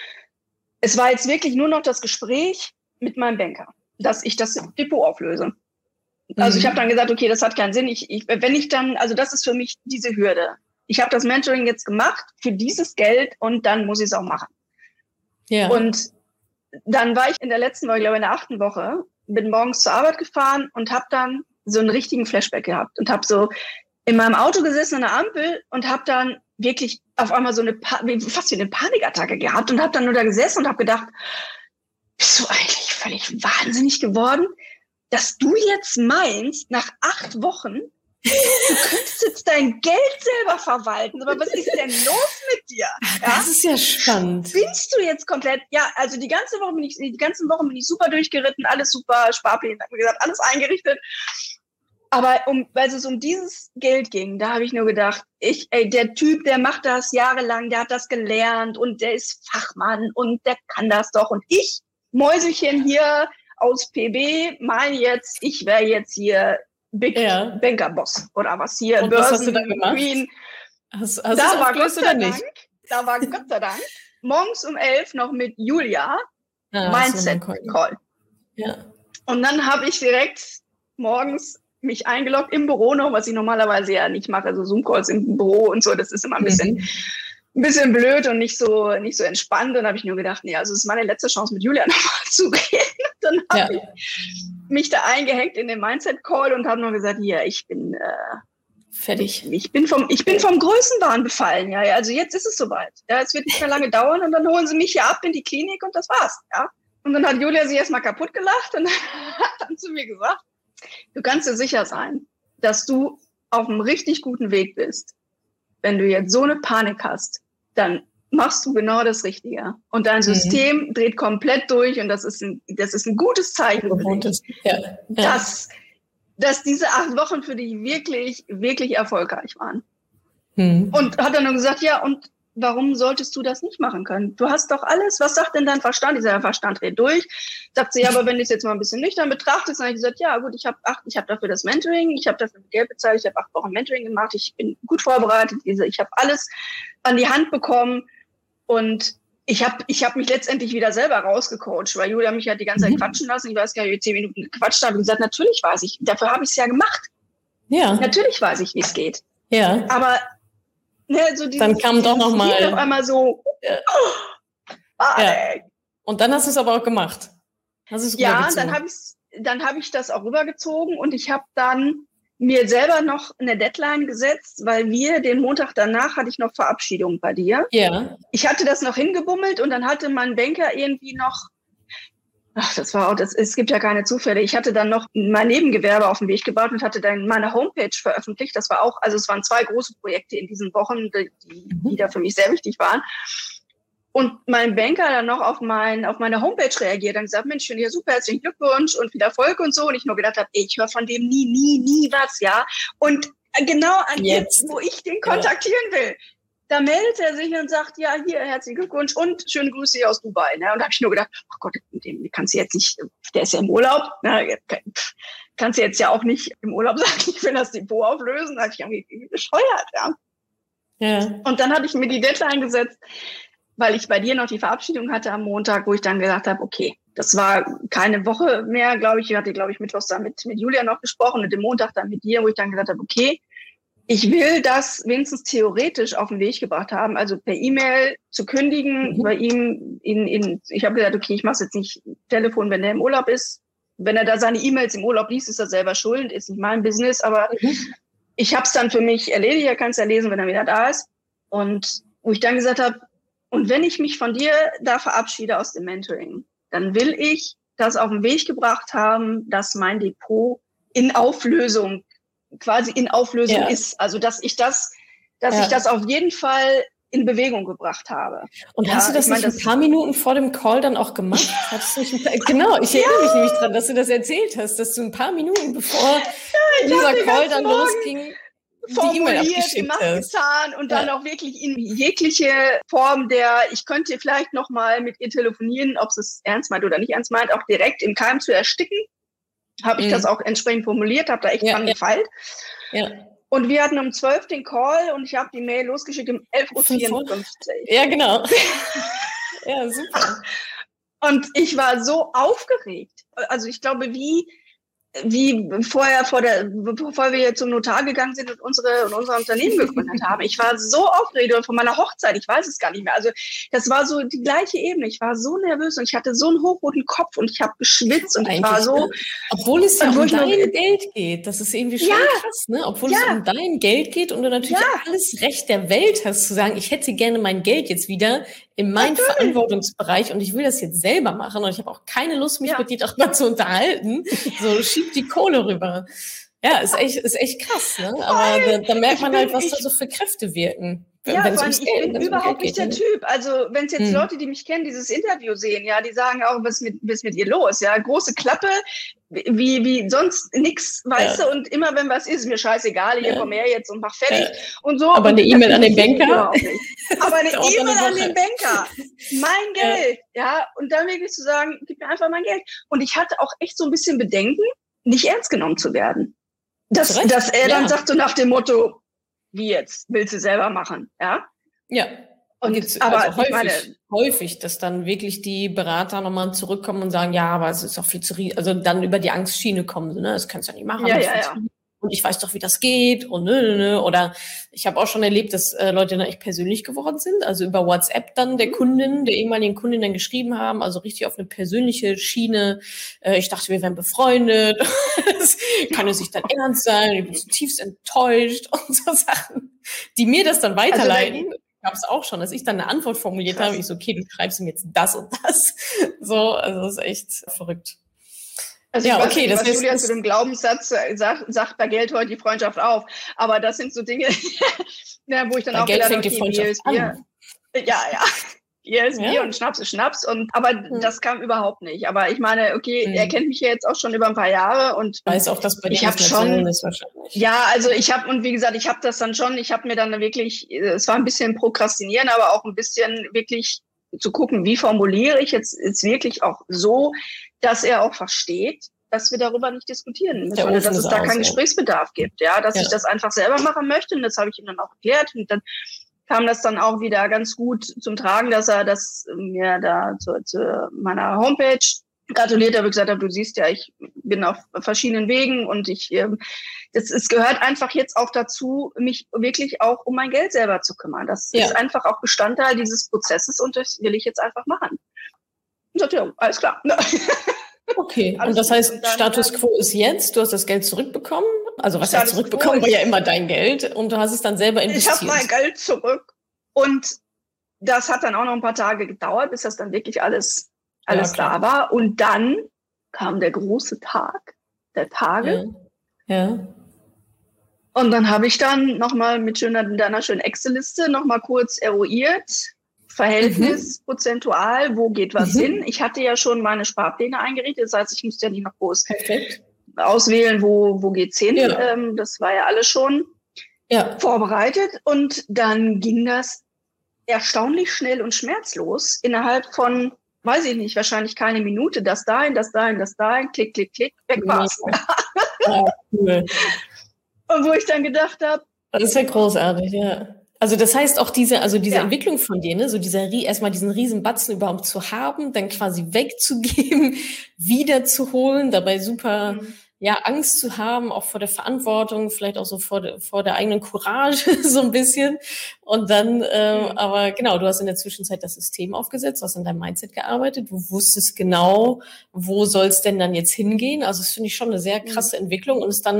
es war jetzt wirklich nur noch das Gespräch mit meinem Banker, dass ich das Depot auflöse. Also ich habe dann gesagt, okay, das hat keinen Sinn. Also das ist für mich diese Hürde. Ich habe das Mentoring jetzt gemacht für dieses Geld und dann muss ich es auch machen. Ja. Und dann war ich in der letzten Woche, ich glaube in der 8. Woche, bin morgens zur Arbeit gefahren und habe dann so einen richtigen Flashback gehabt und habe so in meinem Auto gesessen an der Ampel und habe dann wirklich auf einmal so fast wie eine Panikattacke gehabt und habe dann nur da gesessen und habe gedacht, bist du eigentlich völlig wahnsinnig geworden, dass du jetzt meinst, nach 8 Wochen, du könntest jetzt dein Geld selber verwalten. Aber was ist denn los mit dir? Ja? Das ist ja spannend. Spinnst du jetzt komplett? Ja, also die ganze Woche bin ich super durchgeritten, alles super, Sparpläne, wie gesagt, alles eingerichtet. Aber weil es um dieses Geld ging, da habe ich nur gedacht, der Typ, der macht das jahrelang, der hat das gelernt und der ist Fachmann und der kann das doch. Und ich, Mäuselchen hier aus PB, ich wäre jetzt hier Big Banker Boss oder was hier, und Börsen, was hast du da gemacht? Queen. Hast da war Gott sei Dank, da war Gott sei Dank morgens um 11 noch mit Julia Mindset-Call. Ja. Und dann habe ich direkt morgens mich eingeloggt im Büro noch, was ich normalerweise ja nicht mache, also Zoom-Calls im Büro und so, das ist immer ein bisschen blöd und nicht so entspannt. Und dann habe ich nur gedacht, nee, also es ist meine letzte Chance, mit Julia nochmal zu reden. Dann habe ich mich da eingehängt in den Mindset-Call und habe nur gesagt, hier, ich bin fertig. Ich bin vom Größenwahn befallen. Ja, also jetzt ist es soweit. Ja, es wird nicht mehr lange dauern und dann holen sie mich hier ab in die Klinik und das war's. Ja. Und dann hat Julia sich erstmal kaputt gelacht und hat dann zu mir gesagt, du kannst dir sicher sein, dass du auf einem richtig guten Weg bist. Wenn du jetzt so eine Panik hast, dann machst du genau das Richtige. Und dein System dreht komplett durch und das ist ein gutes Zeichen für dich, dass diese 8 Wochen für dich wirklich, wirklich erfolgreich waren. Und hat dann nur gesagt, ja, und warum solltest du das nicht machen können? Du hast doch alles. Was sagt denn dein Verstand? Dieser Verstand dreht durch. Sagt sie, ja, aber wenn du es jetzt mal ein bisschen nüchtern betrachtest, dann habe ich gesagt, ja gut, ich habe dafür das Mentoring, ich habe dafür Geld bezahlt, ich habe 8 Wochen Mentoring gemacht, ich bin gut vorbereitet, ich habe alles an die Hand bekommen und ich hab mich letztendlich wieder selber rausgecoacht, weil Julia mich halt die ganze Zeit quatschen lassen. Ich weiß gar nicht, wie 10 Minuten gequatscht habe und gesagt, natürlich weiß ich, dafür habe ich es ja gemacht. Ja. Natürlich weiß ich, wie es geht. Ja. Aber so dann kam doch noch mal auf einmal so. Und dann hast du es aber auch gemacht. Dann habe ich das auch rübergezogen und ich habe dann mir selber noch eine Deadline gesetzt, weil den Montag danach hatte ich noch Verabschiedung bei dir. Ja. Ich hatte das noch hingebummelt und dann hatte mein Banker irgendwie noch, es gibt ja keine Zufälle. Ich hatte dann noch mein Nebengewerbe auf den Weg gebaut und hatte dann meine Homepage veröffentlicht. Das war auch, also es waren 2 große Projekte in diesen Wochen, die da für mich sehr wichtig waren. Und mein Banker dann noch auf meine Homepage reagiert und gesagt, Mensch, ja super, herzlichen Glückwunsch und viel Erfolg und so. Und ich nur gedacht habe, ich höre von dem nie was, ja. Und genau an jetzt, wo ich den kontaktieren will, da meldet er sich und sagt, ja, hier, herzlichen Glückwunsch und schöne Grüße hier aus Dubai. Ne? Und da habe ich nur gedacht, ach Gott, dem kannst du jetzt nicht, der ist ja im Urlaub, ne? Kannst du jetzt ja auch nicht im Urlaub sagen, ich will das Depot auflösen. Da habe ich irgendwie bescheuert, ja. Und dann habe ich mir die Deadline gesetzt, weil ich bei dir noch die Verabschiedung hatte am Montag, wo ich dann gesagt habe, okay, das war keine Woche mehr, glaube ich. Ich hatte, glaube ich, mittwochs dann mit Julia noch gesprochen und den Montag dann mit dir, wo ich dann gesagt habe, okay, ich will das wenigstens theoretisch auf den Weg gebracht haben, also per E-Mail zu kündigen, bei ihm ich habe gesagt, okay, ich mache es jetzt nicht Telefon, wenn er im Urlaub ist. Wenn er da seine E-Mails im Urlaub liest, ist er selber schuld, ist nicht mein Business, aber ich habe es dann für mich erledigt, er kann es ja lesen, wenn er wieder da ist. Und wo ich dann gesagt habe, und wenn ich mich von dir da verabschiede aus dem Mentoring, dann will ich das auf den Weg gebracht haben, dass mein Depot quasi in Auflösung ist. Also dass ich das auf jeden Fall in Bewegung gebracht habe. Und hast du das nicht ein paar Minuten vor dem Call dann auch gemacht? Genau, ich erinnere mich nämlich dran, dass du das erzählt hast, dass du ein paar Minuten bevor dieser Call dann losging, formuliert, gemacht, getan und dann auch wirklich in jegliche Form ich könnte vielleicht noch mal mit ihr telefonieren, ob sie es ernst meint oder nicht ernst meint, auch direkt im Keim zu ersticken. Habe ich das auch entsprechend formuliert, habe da echt dran gefeilt. Ja. Und wir hatten um 12 den Call und ich habe die Mail losgeschickt um 11:54 Uhr. Ja, genau. Ja, super. Und ich war so aufgeregt. Also ich glaube, wie vorher, bevor wir hier zum Notar gegangen sind und unser Unternehmen gegründet haben. Ich war so aufgeregt und von meiner Hochzeit, ich weiß es gar nicht mehr. Also das war so die gleiche Ebene. Ich war so nervös und ich hatte so einen hochroten Kopf und ich habe geschwitzt und ich war so... Obwohl es ja um dein Geld geht. Das ist irgendwie schon krass, ne? Obwohl es um dein Geld geht und du natürlich alles Recht der Welt hast zu sagen, ich hätte gerne mein Geld jetzt wieder in meinen Verantwortungsbereich und ich will das jetzt selber machen und ich habe auch keine Lust, mich mit dir darüber zu unterhalten. So, schieb die Kohle rüber. Ja, ist echt krass, ne? Aber da merkt man halt, was da so für Kräfte wirken. Ja, ich bin überhaupt nicht der Typ. Also wenn es jetzt Leute, die mich kennen, dieses Interview sehen, ja, die sagen auch, was ist mit ihr los? Ja, große Klappe, wie sonst nix, weißt du, und immer wenn was ist, mir scheißegal, ich komm her jetzt und mach fertig und so. Aber eine E-Mail an den Banker? Aber eine E-Mail an den Banker. Mein Geld, ja, und dann wirklich zu sagen, gib mir einfach mein Geld. Und ich hatte auch echt so ein bisschen Bedenken, nicht ernst genommen zu werden. Dass er dann sagt so nach dem Motto, wie jetzt? Willst du selber machen? Ja. Ja. Und aber häufig, dass dann wirklich die Berater nochmal zurückkommen und sagen, ja, aber es ist auch viel zu also dann über die Angstschiene kommen, ne? Das kannst du ja nicht machen. Und ich weiß doch, wie das geht und Oder ich habe auch schon erlebt, dass Leute dann echt persönlich geworden sind, also über WhatsApp dann der ehemaligen Kundin dann geschrieben haben, also richtig auf eine persönliche Schiene. Ich dachte, wir wären befreundet. Das kann es nicht dein Ernst sein. Ich bin zutiefst enttäuscht und so Sachen, die mir das dann weiterleiten. Also gab es auch schon, dass ich dann eine Antwort formuliert habe. Ich so, okay, du schreibst ihm jetzt das und das. So, also das ist echt verrückt. Also ja, okay, das ist Julia zu dem Glaubenssatz sagt bei Geld hört die Freundschaft auf. Aber das sind so Dinge, wo ich dann auch Geld fängt die Freundschaft an. Bier ist Bier und Schnaps ist Schnaps. Aber das kam überhaupt nicht. Aber ich meine, okay, er kennt mich ja jetzt auch schon über ein paar Jahre und weiß auch, dass bei dir schon ist wahrscheinlich. Ja, also wie gesagt, ich habe das dann schon. Ich habe mir dann wirklich, es war ein bisschen prokrastinieren, aber auch ein bisschen wirklich zu gucken, wie formuliere ich jetzt wirklich auch so, dass er auch versteht, dass wir darüber nicht diskutieren müssen, oder dass es da keinen Gesprächsbedarf gibt, dass ich das einfach selber machen möchte. Und das habe ich ihm dann auch erklärt. Und dann kam das dann auch wieder ganz gut zum Tragen, dass er das mir da zu meiner Homepage gratuliert habe, gesagt habe, du siehst ja, ich bin auf verschiedenen Wegen und es gehört einfach jetzt auch dazu, mich wirklich auch um mein Geld selber zu kümmern. Das ist einfach auch Bestandteil dieses Prozesses und das will ich jetzt einfach machen. Und sagte, ja, alles klar. Okay, und das heißt, Status Quo ist jetzt, du hast das Geld zurückbekommen, also was heißt zurückbekommen, war ja immer dein Geld und du hast es dann selber investiert. Ich habe mein Geld zurück und das hat dann auch noch ein paar Tage gedauert, bis das dann wirklich alles klar war. Und dann kam der große Tag der Tage. Ja. Und dann habe ich dann nochmal mit deiner schönen Excel-Liste nochmal kurz eruiert, Verhältnis prozentual, wo geht was hin. Ich hatte ja schon meine Sparpläne eingerichtet, das heißt, ich musste ja nicht noch groß auswählen, wo geht's hin. Ja. Das war ja alles schon vorbereitet. Und dann ging das erstaunlich schnell und schmerzlos innerhalb von, weiß ich nicht, wahrscheinlich keine Minute, das dahin, klick, klick, klick, weg war's. Ja, cool. Und wo ich dann gedacht habe, das ist ja großartig, ja. Also das heißt auch diese Entwicklung von dir, ne, so erstmal diesen riesen Batzen überhaupt zu haben, dann quasi wegzugeben, wiederzuholen, dabei super Angst zu haben, auch vor der Verantwortung, vielleicht auch so vor der eigenen Courage so ein bisschen. Und dann, aber genau, du hast in der Zwischenzeit das System aufgesetzt, hast an deinem Mindset gearbeitet, du wusstest genau, wo soll es denn dann jetzt hingehen. Also das finde ich schon eine sehr krasse Entwicklung und es dann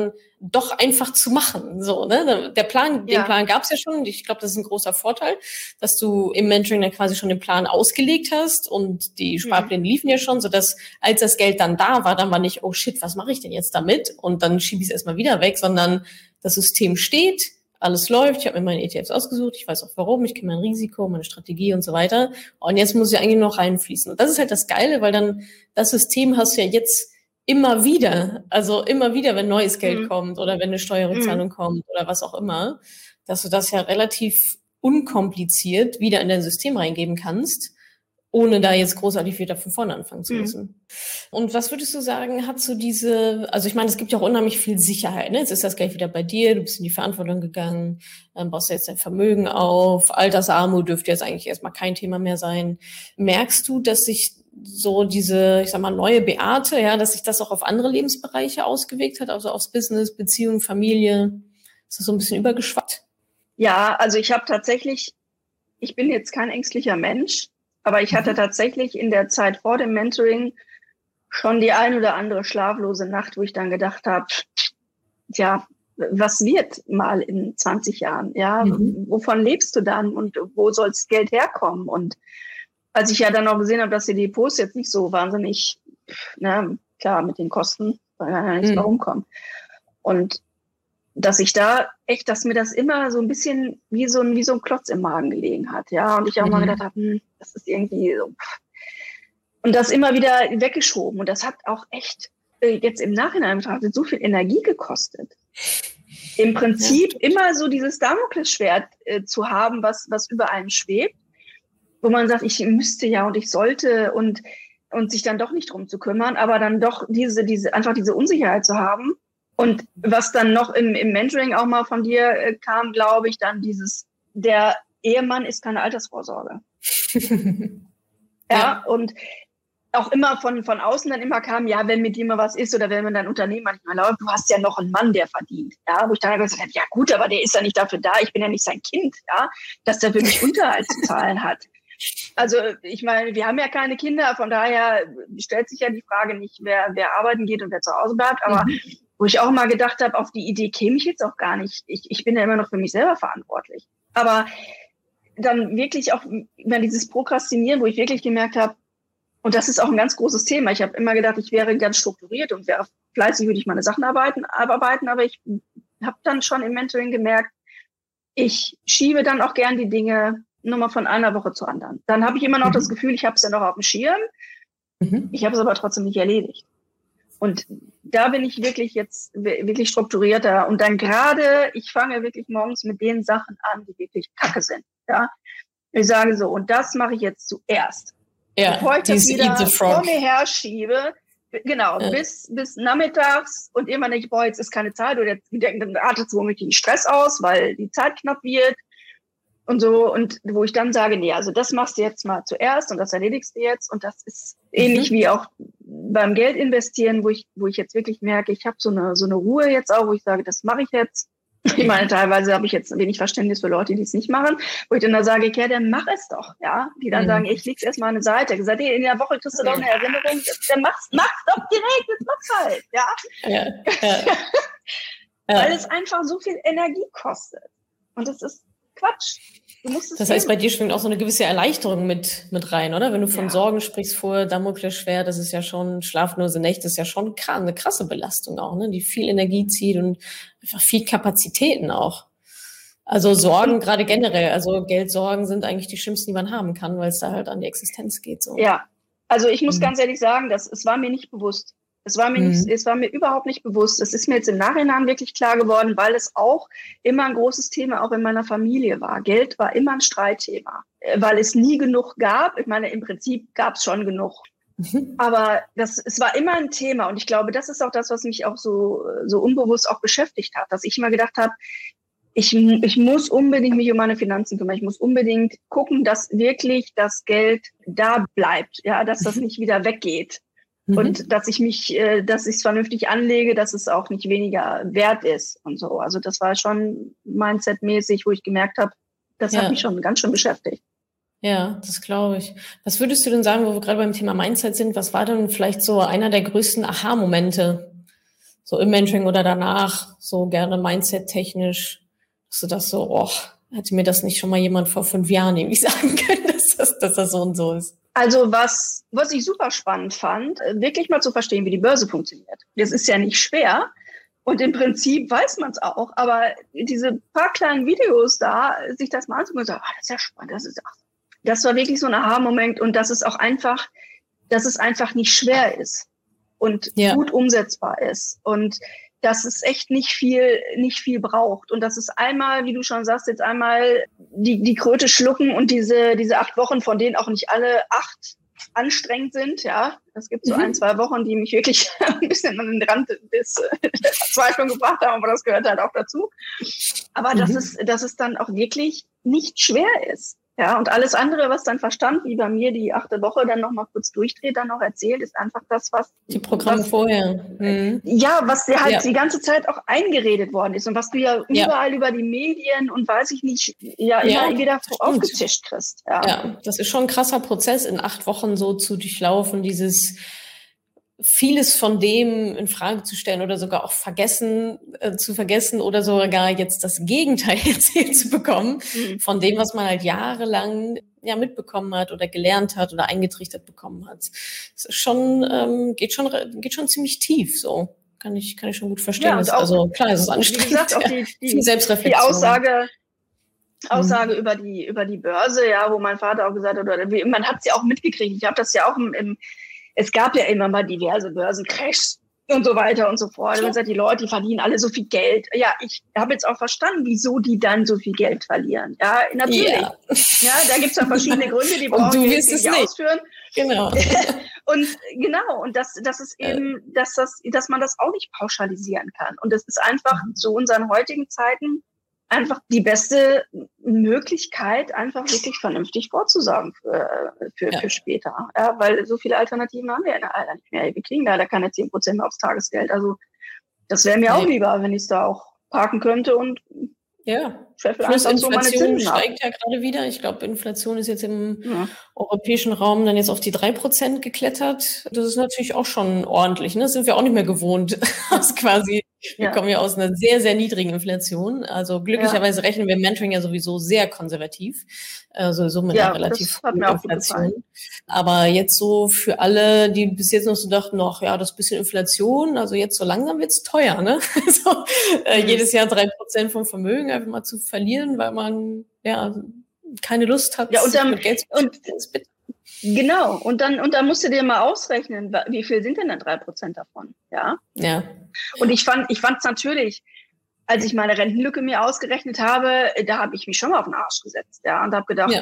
doch einfach zu machen. So, ne? Den Plan gab es ja schon. Ich glaube, das ist ein großer Vorteil, dass du im Mentoring dann quasi schon den Plan ausgelegt hast und die Sparpläne liefen ja schon, sodass als das Geld dann da war, dann war nicht, oh shit, was mache ich denn jetzt damit? Und dann schiebe ich es erstmal wieder weg, sondern das System steht, alles läuft, ich habe mir meine ETFs ausgesucht, ich weiß auch warum, ich kenne mein Risiko, meine Strategie und so weiter. Und jetzt muss ja eigentlich noch reinfließen. Und das ist halt das Geile, weil dann das System hast du ja jetzt immer wieder, wenn neues Geld kommt oder wenn eine Steuerrückzahlung kommt oder was auch immer, dass du das ja relativ unkompliziert wieder in dein System reingeben kannst, ohne da jetzt großartig wieder von vorne anfangen zu müssen. Und was würdest du sagen, hat so also ich meine, es gibt ja auch unheimlich viel Sicherheit, ne? Jetzt ist das Geld wieder bei dir, du bist in die Verantwortung gegangen, baust jetzt dein Vermögen auf, Altersarmut dürfte jetzt eigentlich erstmal kein Thema mehr sein. Merkst du, dass sich so diese, ich sag mal, neue Beate, ja, dass sich das auch auf andere Lebensbereiche ausgewirkt hat, also aufs Business, Beziehung, Familie? Ist das so ein bisschen übergeschwappt? Ja, also ich bin jetzt kein ängstlicher Mensch, aber ich hatte tatsächlich in der Zeit vor dem Mentoring schon die ein oder andere schlaflose Nacht, wo ich dann gedacht habe, tja, was wird mal in 20 Jahren? Ja, wovon lebst du dann und wo soll das Geld herkommen? Und als ich ja dann auch gesehen habe, dass die Depots jetzt nicht so wahnsinnig, klar, mit den Kosten, weil ja nichts mehr rumkommen. Und dass mir das immer so ein bisschen wie so ein Klotz im Magen gelegen hat, ja. Und ich auch mal gedacht habe, das ist irgendwie so. Und das immer wieder weggeschoben. Und das hat auch echt jetzt im Nachhinein betrachtet so viel Energie gekostet. Im Prinzip immer so dieses Damoklesschwert zu haben, was über einem schwebt, wo man sagt, ich müsste ja und ich sollte und sich dann doch nicht drum zu kümmern, aber dann doch einfach diese Unsicherheit zu haben. Und was dann noch im Mentoring auch mal von dir kam, glaube ich, dann der Ehemann ist keine Altersvorsorge. Ja, und auch immer von außen dann immer kam, ja, wenn mit dir mal was ist oder wenn man dein Unternehmen manchmal läuft, du hast ja noch einen Mann, der verdient. Ja, wo ich dann gesagt habe, ja gut, aber der ist ja nicht dafür da, ich bin ja nicht sein Kind, ja, dass der für mich Unterhalt zu zahlen hat. Also ich meine, wir haben ja keine Kinder, von daher stellt sich ja die Frage nicht, wer arbeiten geht und wer zu Hause bleibt, aber wo ich auch mal gedacht habe, auf die Idee käme ich jetzt auch gar nicht. Ich bin ja immer noch für mich selber verantwortlich. Aber dann wirklich auch über dieses Prokrastinieren, wo ich wirklich gemerkt habe, und das ist auch ein ganz großes Thema. Ich habe immer gedacht, ich wäre ganz strukturiert und wäre fleißig, würde ich meine Sachen abarbeiten, aber ich habe dann schon im Mentoring gemerkt, ich schiebe dann auch gern die Dinge nur mal von einer Woche zur anderen. Dann habe ich immer noch das Gefühl, ich habe es ja noch auf dem Schirm. Ich habe es aber trotzdem nicht erledigt. Und da bin ich wirklich strukturierter. Und dann ich fange wirklich morgens mit den Sachen an, die wirklich kacke sind. Ja? Ich sage so, und das mache ich jetzt zuerst. Ja, bevor ich das wieder vor mir herschiebe, genau, bis nachmittags und immer nicht, jetzt ist keine Zeit oder dann artet so richtig Stress aus, weil die Zeit knapp wird. Und so, und wo ich dann sage, nee, also das machst du jetzt mal zuerst und das erledigst du jetzt. Und das ist ähnlich wie auch beim Geld investieren, wo ich jetzt wirklich merke, ich habe so eine Ruhe jetzt auch, wo ich sage, das mache ich jetzt. Ich meine, teilweise habe ich jetzt wenig Verständnis für Leute, die es nicht machen, wo ich dann da sage, ja, dann mach es doch, ja. Die dann sagen, ich leg's erstmal an die Seite. Gesagt, in der Woche kriegst du doch eine Erinnerung, dann mach's doch direkt, jetzt mach's halt, ja. Weil es einfach so viel Energie kostet. Und das ist Quatsch. Das heißt, bei dir schwingt auch so eine gewisse Erleichterung mit rein, oder? Wenn du von Sorgen sprichst vorher, Damoklesschwert, das ist ja schon, schlaflose Nächte, das ist ja schon eine krasse Belastung auch, ne? Die viel Energie zieht und einfach viel Kapazitäten auch. Also Sorgen, gerade generell, also Geldsorgen sind eigentlich die schlimmsten, die man haben kann, weil es da halt an die Existenz geht. So. Ja, also ich muss ganz ehrlich sagen, es war mir nicht bewusst. Es war mir überhaupt nicht bewusst. Es ist mir jetzt im Nachhinein wirklich klar geworden, weil es auch immer ein großes Thema auch in meiner Familie war. Geld war immer ein Streitthema, weil es nie genug gab. Ich meine, im Prinzip gab es schon genug. Aber es war immer ein Thema. Und ich glaube, das ist auch das, was mich auch so unbewusst auch beschäftigt hat, dass ich immer gedacht habe, ich muss unbedingt mich um meine Finanzen kümmern. Ich muss unbedingt gucken, dass wirklich das Geld da bleibt, ja, dass das nicht wieder weggeht. Und dass ich es vernünftig anlege, dass es auch nicht weniger wert ist und so. Also das war schon mindsetmäßig, wo ich gemerkt habe, das hat mich schon ganz schön beschäftigt. Ja, das glaube ich. Was würdest du denn sagen, wo wir gerade beim Thema Mindset sind, was war denn vielleicht so einer der größten Aha-Momente, so im Mentoring oder danach, so gerne Mindset-technisch, dass du das so, hätte mir das nicht schon mal jemand vor 5 Jahren irgendwie sagen können, dass das so und so ist. Also was ich super spannend fand, wirklich mal zu verstehen, wie die Börse funktioniert. Das ist ja nicht schwer und im Prinzip weiß man es auch, aber diese paar kleinen Videos da, sich das mal anzugucken und sagen, das ist ja spannend, das war wirklich so ein Aha-Moment und dass es einfach nicht schwer ist und gut umsetzbar ist und dass es echt nicht viel braucht und dass es einmal, wie du schon sagst, jetzt einmal die Kröte schlucken und diese 8 Wochen, von denen auch nicht alle 8 anstrengend sind, ja. Es gibt so 1-2 Wochen, die mich wirklich ein bisschen an den Rand der Verzweiflung gebracht haben, aber das gehört halt auch dazu. Aber dass es dann auch wirklich nicht schwer ist. Ja, und alles andere, was dann Verstand, wie bei mir die 8. Woche dann nochmal kurz durchdreht, dann noch erzählt, ist einfach das, was... Die Programme vorher. Ja, was dir halt die ganze Zeit auch eingeredet worden ist und was du ja überall über die Medien und weiß ich nicht, immer wieder aufgetischt kriegst. Ja, das ist schon ein krasser Prozess, in 8 Wochen so zu durchlaufen, vieles von dem in Frage zu stellen oder sogar auch zu vergessen oder sogar jetzt das Gegenteil erzählt zu bekommen von dem, was man halt jahrelang mitbekommen hat oder gelernt hat oder eingetrichtert bekommen hat. Es ist schon, geht schon ziemlich tief, so. Kann ich schon gut verstehen. Ja, und auch, klar, es ist anstrengend. Wie gesagt, auch die Selbstreflexion. Die Aussage über die Börse, ja, wo mein Vater auch gesagt hat, oder man hat es ja auch mitgekriegt. Ich habe das ja auch es gab ja immer mal diverse Börsencrashs und so weiter und so fort. Und gesagt, die Leute, die verdienen alle so viel Geld. Ja, ich habe jetzt auch verstanden, wieso die dann so viel Geld verlieren. Ja, natürlich. Ja, da gibt es ja verschiedene Gründe, die brauchen wir jetzt nicht ausführen. Genau. Und das ist eben, dass man das auch nicht pauschalisieren kann. Und das ist einfach zu unseren heutigen Zeiten einfach die beste Möglichkeit, einfach wirklich vernünftig vorzusorgen für später. Ja, weil so viele Alternativen haben wir leider nicht mehr. Wir kriegen leider keine 10% aufs Tagesgeld. Also das wäre mir auch lieber, wenn ich es da auch parken könnte und plus Inflation steigt ja gerade wieder. Ich glaube, Inflation ist jetzt im europäischen Raum dann jetzt auf die 3% geklettert. Das ist natürlich auch schon ordentlich. Ne? Das sind wir auch nicht mehr gewohnt. Wir kommen ja aus einer sehr, sehr niedrigen Inflation. Also glücklicherweise rechnen wir im Mentoring ja sowieso sehr konservativ. Sowieso mit einer relativ hohen Inflation. Aber jetzt so für alle, die bis jetzt noch so dachten, das bisschen Inflation, also jetzt so langsam wird's teuer, ne? Jedes Jahr 3% vom Vermögen einfach mal zu verlieren, weil man keine Lust hat, mit Geld zu verdienen. Genau, und dann musst du dir mal ausrechnen, wie viel sind denn dann 3% davon, ja? Ja. Und ich fand's natürlich, als ich meine Rentenlücke mir ausgerechnet habe, da habe ich mich schon mal auf den Arsch gesetzt, ja, und habe gedacht,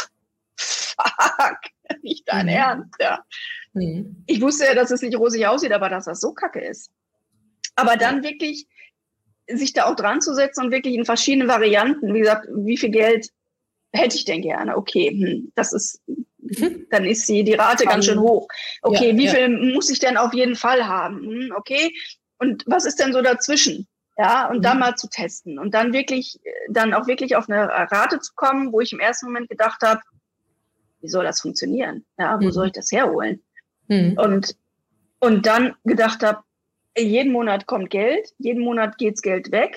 fuck, nicht dein Ernst, ja. Ich wusste ja, dass es nicht rosig aussieht, aber dass das so kacke ist. Aber dann wirklich sich da auch dran zu setzen und wirklich in verschiedenen Varianten, wie gesagt, wie viel Geld hätte ich denn gerne? Okay, das ist... Dann ist die Rate ganz schön hoch. Okay, wie viel muss ich denn auf jeden Fall haben? Okay, und was ist denn so dazwischen? Ja, und dann mal zu testen und dann auch wirklich auf eine Rate zu kommen, wo ich im ersten Moment gedacht habe, wie soll das funktionieren? Ja, wo soll ich das herholen? Und dann gedacht habe, jeden Monat kommt Geld, jeden Monat geht's Geld weg.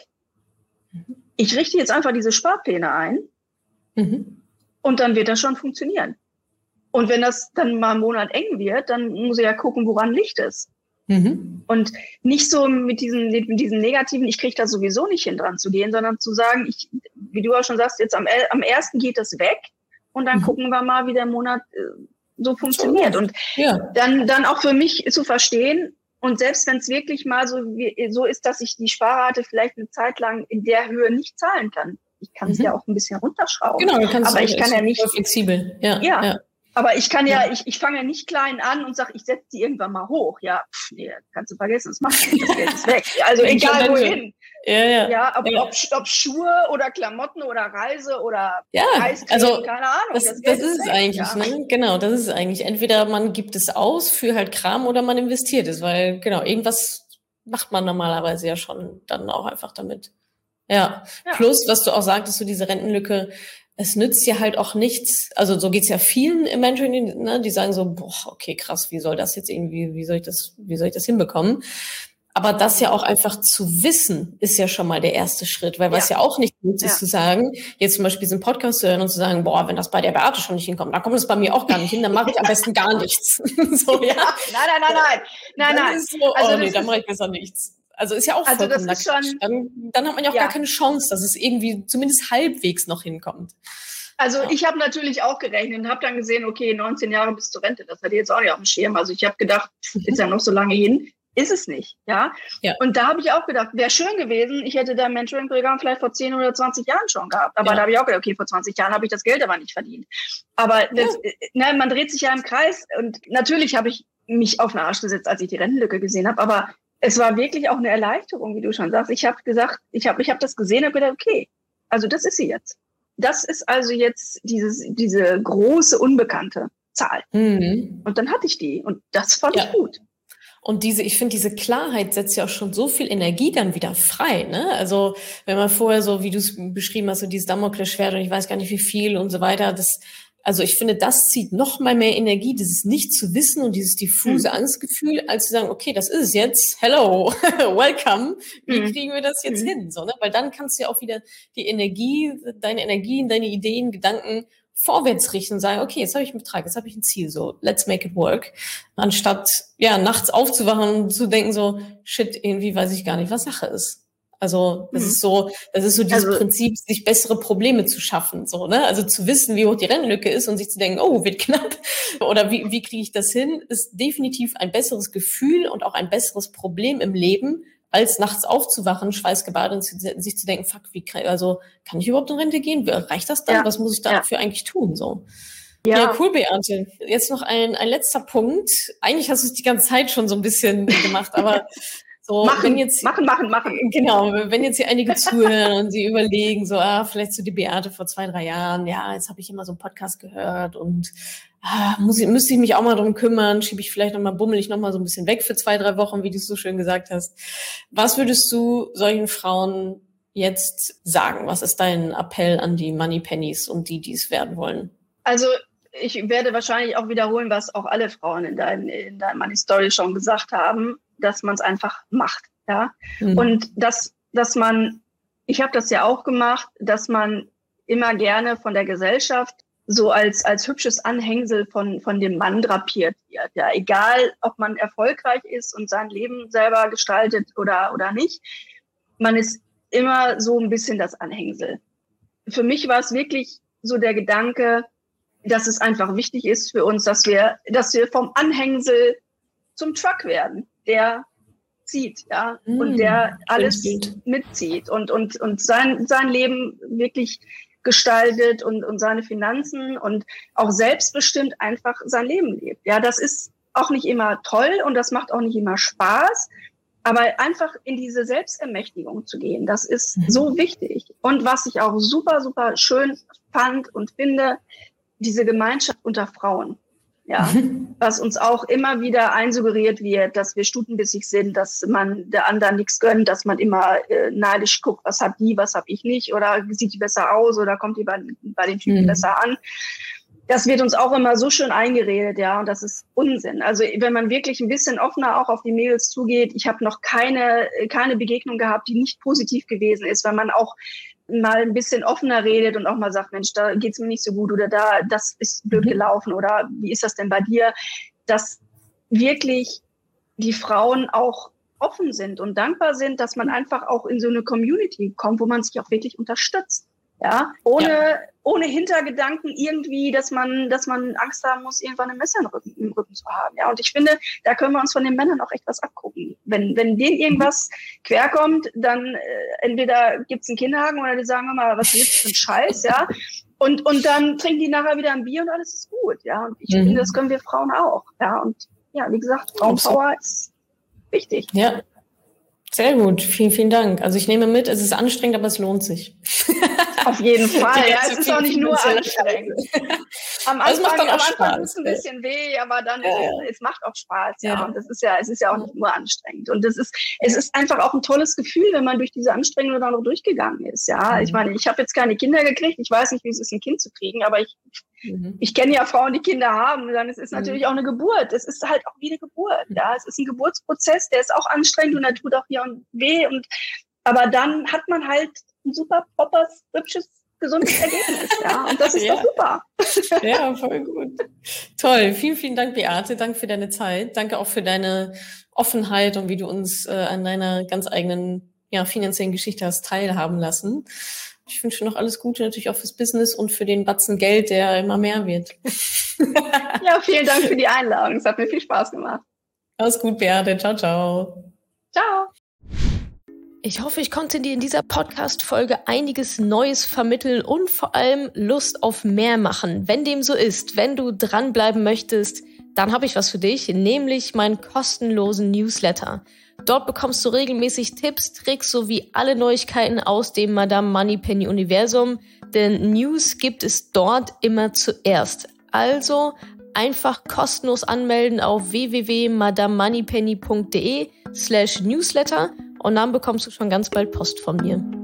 Ich richte jetzt einfach diese Sparpläne ein und dann wird das schon funktionieren. Und wenn das dann mal einen Monat eng wird, dann muss ich ja gucken, woran liegt es. Und nicht so mit diesen negativen, ich kriege das sowieso nicht hin, dran zu gehen, sondern zu sagen, wie du auch schon sagst, jetzt am 1. geht das weg und dann gucken wir mal, wie der Monat so funktioniert. Und dann auch für mich zu verstehen, und selbst wenn es wirklich mal so ist, dass ich die Sparrate vielleicht eine Zeit lang in der Höhe nicht zahlen kann, ich kann es ja auch ein bisschen runterschrauben. Genau, aber ich kann ja nicht flexibel. Ja. Aber ich kann ich fange ja nicht klein an und sage, ich setze die irgendwann mal hoch. Ja, nee, kannst du vergessen, das macht nicht, das Geld ist weg. Also egal wohin. Ob Schuhe oder Klamotten oder Reise oder Eiscreme, keine Ahnung. Das ist es eigentlich, ne? Genau, das ist es eigentlich. Entweder man gibt es aus für halt Kram oder man investiert es, weil irgendwas macht man normalerweise ja schon dann auch einfach damit. Ja. Plus, was du auch sagtest, so diese Rentenlücke, es nützt ja halt auch nichts, also so geht's ja vielen im Mentoring, ne, die sagen so, okay, krass, wie soll ich das hinbekommen? Aber das ja auch einfach zu wissen, ist ja schon mal der erste Schritt, weil was ja auch nicht gut ist zu sagen, jetzt zum Beispiel diesen Podcast zu hören und zu sagen, boah, wenn das bei der Beate schon nicht hinkommt, dann kommt es bei mir auch gar nicht hin, dann mache ich am besten gar nichts. So, ja. Nein. So, also nee, dann mache ich besser nichts. Also ist ja auch vollkommen das ist schon, dann hat man ja auch gar keine Chance, dass es irgendwie zumindest halbwegs noch hinkommt. Also ich habe natürlich auch gerechnet und habe dann gesehen, okay, 19 Jahre bis zur Rente, das hatte ich jetzt auch nicht auf dem Schirm. Also ich habe gedacht, ist ja noch so lange hin. Ist es nicht, ja. Und da habe ich auch gedacht, wäre schön gewesen, ich hätte da ein Mentoring-Programm vielleicht vor 10 oder 20 Jahren schon gehabt. Aber da habe ich auch gedacht, okay, vor 20 Jahren habe ich das Geld aber nicht verdient. Aber man dreht sich ja im Kreis und natürlich habe ich mich auf den Arsch gesetzt, als ich die Rentenlücke gesehen habe. Aber es war wirklich auch eine Erleichterung, wie du schon sagst. Ich habe gesagt, ich habe das gesehen und gedacht, okay, also das ist sie jetzt. Das ist also jetzt diese große unbekannte Zahl. Und dann hatte ich die und das fand ich gut. Und ich finde, diese Klarheit setzt ja auch schon so viel Energie dann wieder frei, ne? Also, wenn man vorher so, wie du es beschrieben hast, so dieses Damoklesschwert und ich weiß gar nicht wie viel und so weiter, also ich finde, das zieht noch mal mehr Energie, dieses nicht zu wissen und dieses diffuse Angstgefühl, als zu sagen, okay, das ist es jetzt, hello, welcome, wie kriegen wir das jetzt hin, so, ne? Weil dann kannst du ja auch wieder deine Energien, deine Ideen, Gedanken vorwärts richten und sagen, okay, jetzt habe ich einen Betrag, jetzt habe ich ein Ziel, so, let's make it work. Anstatt, nachts aufzuwachen und zu denken so, shit, irgendwie weiß ich gar nicht, was Sache ist. Also, das ist so dieses Prinzip, sich bessere Probleme zu schaffen, so, ne? Also, zu wissen, wie hoch die Rentenlücke ist und sich zu denken, oh, wird knapp. Oder wie kriege ich das hin, ist definitiv ein besseres Gefühl und auch ein besseres Problem im Leben, als nachts aufzuwachen, schweißgebadet und sich zu denken, fuck, kann ich überhaupt in Rente gehen? Reicht das dann? Was muss ich dafür eigentlich tun? So. Ja, cool, Beate. Jetzt noch ein letzter Punkt. Eigentlich hast du es die ganze Zeit schon so ein bisschen gemacht, aber so, machen. Genau, wenn jetzt hier einige zuhören und sie überlegen, so, vielleicht so die Beate vor 2-3 Jahren, jetzt habe ich immer so einen Podcast gehört und müsste ich mich auch mal drum kümmern, bummel ich noch mal so ein bisschen weg für 2-3 Wochen, wie du es so schön gesagt hast. Was würdest du solchen Frauen jetzt sagen? Was ist dein Appell an die Moneypennies und die es werden wollen? Also ich werde wahrscheinlich auch wiederholen, was auch alle Frauen in deiner Money Story schon gesagt haben, dass man es einfach macht, ja. Und dass man, ich habe das ja auch gemacht, dass man immer gerne von der Gesellschaft so als hübsches Anhängsel von dem Mann drapiert wird. Ja, egal, ob man erfolgreich ist und sein Leben selber gestaltet oder nicht. Man ist immer so ein bisschen das Anhängsel. Für mich war es wirklich so der Gedanke, dass es einfach wichtig ist für uns, dass wir vom Anhängsel zum Truck werden, der zieht, ja, und der alles mitzieht und sein Leben wirklich gestaltet und seine Finanzen und auch selbstbestimmt einfach sein Leben lebt. Ja, das ist auch nicht immer toll und das macht auch nicht immer Spaß, aber einfach in diese Selbstermächtigung zu gehen, das ist so wichtig. Und was ich auch super, super schön fand und finde, diese Gemeinschaft unter Frauen. Ja, was uns auch immer wieder einsuggeriert wird, dass wir stutenbissig sind, dass man der anderen nichts gönnt, dass man immer neidisch guckt, was hat die, was habe ich nicht, oder sieht die besser aus oder kommt die bei den Typen besser an. Das wird uns auch immer so schön eingeredet, ja, und das ist Unsinn. Also wenn man wirklich ein bisschen offener auch auf die Mädels zugeht, ich habe noch keine Begegnung gehabt, die nicht positiv gewesen ist, weil man auch mal ein bisschen offener redet und auch mal sagt, Mensch, da geht's mir nicht so gut oder das ist blöd gelaufen oder wie ist das denn bei dir? Dass wirklich die Frauen auch offen sind und dankbar sind, dass man einfach auch in so eine Community kommt, wo man sich auch wirklich unterstützt. Ja, ohne Hintergedanken irgendwie, dass man Angst haben muss, irgendwann ein Messer im Rücken zu haben. Ja, und ich finde, da können wir uns von den Männern auch echt was abgucken. Wenn denen irgendwas querkommt, dann entweder gibt's einen Kinnhaken oder die sagen immer, was ist das für ein Scheiß, ja. Und dann trinken die nachher wieder ein Bier und alles ist gut, ja. Und ich finde, das können wir Frauen auch, ja. Und ja, wie gesagt, Frauenpower ist wichtig. Ja. Sehr gut, vielen, vielen Dank. Also ich nehme mit, es ist anstrengend, aber es lohnt sich. Auf jeden Fall, ja, es ist auch nicht nur anstrengend. Am Anfang tut es ein bisschen weh, aber dann es macht auch Spaß, ja. Und es ist ja auch nicht nur anstrengend. Und es ist einfach auch ein tolles Gefühl, wenn man durch diese Anstrengung dann noch durchgegangen ist, ja. Ich meine, ich habe jetzt keine Kinder gekriegt, ich weiß nicht, wie es ist, ein Kind zu kriegen, aber ich kenne ja Frauen, die Kinder haben, dann es ist natürlich auch eine Geburt. Es ist halt auch wie eine Geburt, ja. Es ist ein Geburtsprozess, der ist auch anstrengend und der tut auch hier weh aber dann hat man halt ein super properes, hübsches, gesundes Ergebnis, ja. Und das ist doch super. Ja, voll gut. Toll. Vielen, vielen Dank, Beate. Danke für deine Zeit. Danke auch für deine Offenheit und wie du uns an deiner ganz eigenen finanziellen Geschichte hast teilhaben lassen. Ich wünsche noch alles Gute natürlich auch fürs Business und für den Batzen Geld, der immer mehr wird. Ja, vielen Dank für die Einladung. Es hat mir viel Spaß gemacht. Alles gut, Beate. Ciao, ciao. Ciao. Ich hoffe, ich konnte dir in dieser Podcast-Folge einiges Neues vermitteln und vor allem Lust auf mehr machen. Wenn dem so ist, wenn du dranbleiben möchtest, dann habe ich was für dich, nämlich meinen kostenlosen Newsletter. Dort bekommst du regelmäßig Tipps, Tricks sowie alle Neuigkeiten aus dem Madame Moneypenny Universum, denn News gibt es dort immer zuerst. Also einfach kostenlos anmelden auf www.madamemoneypenny.de/newsletter und dann bekommst du schon ganz bald Post von mir.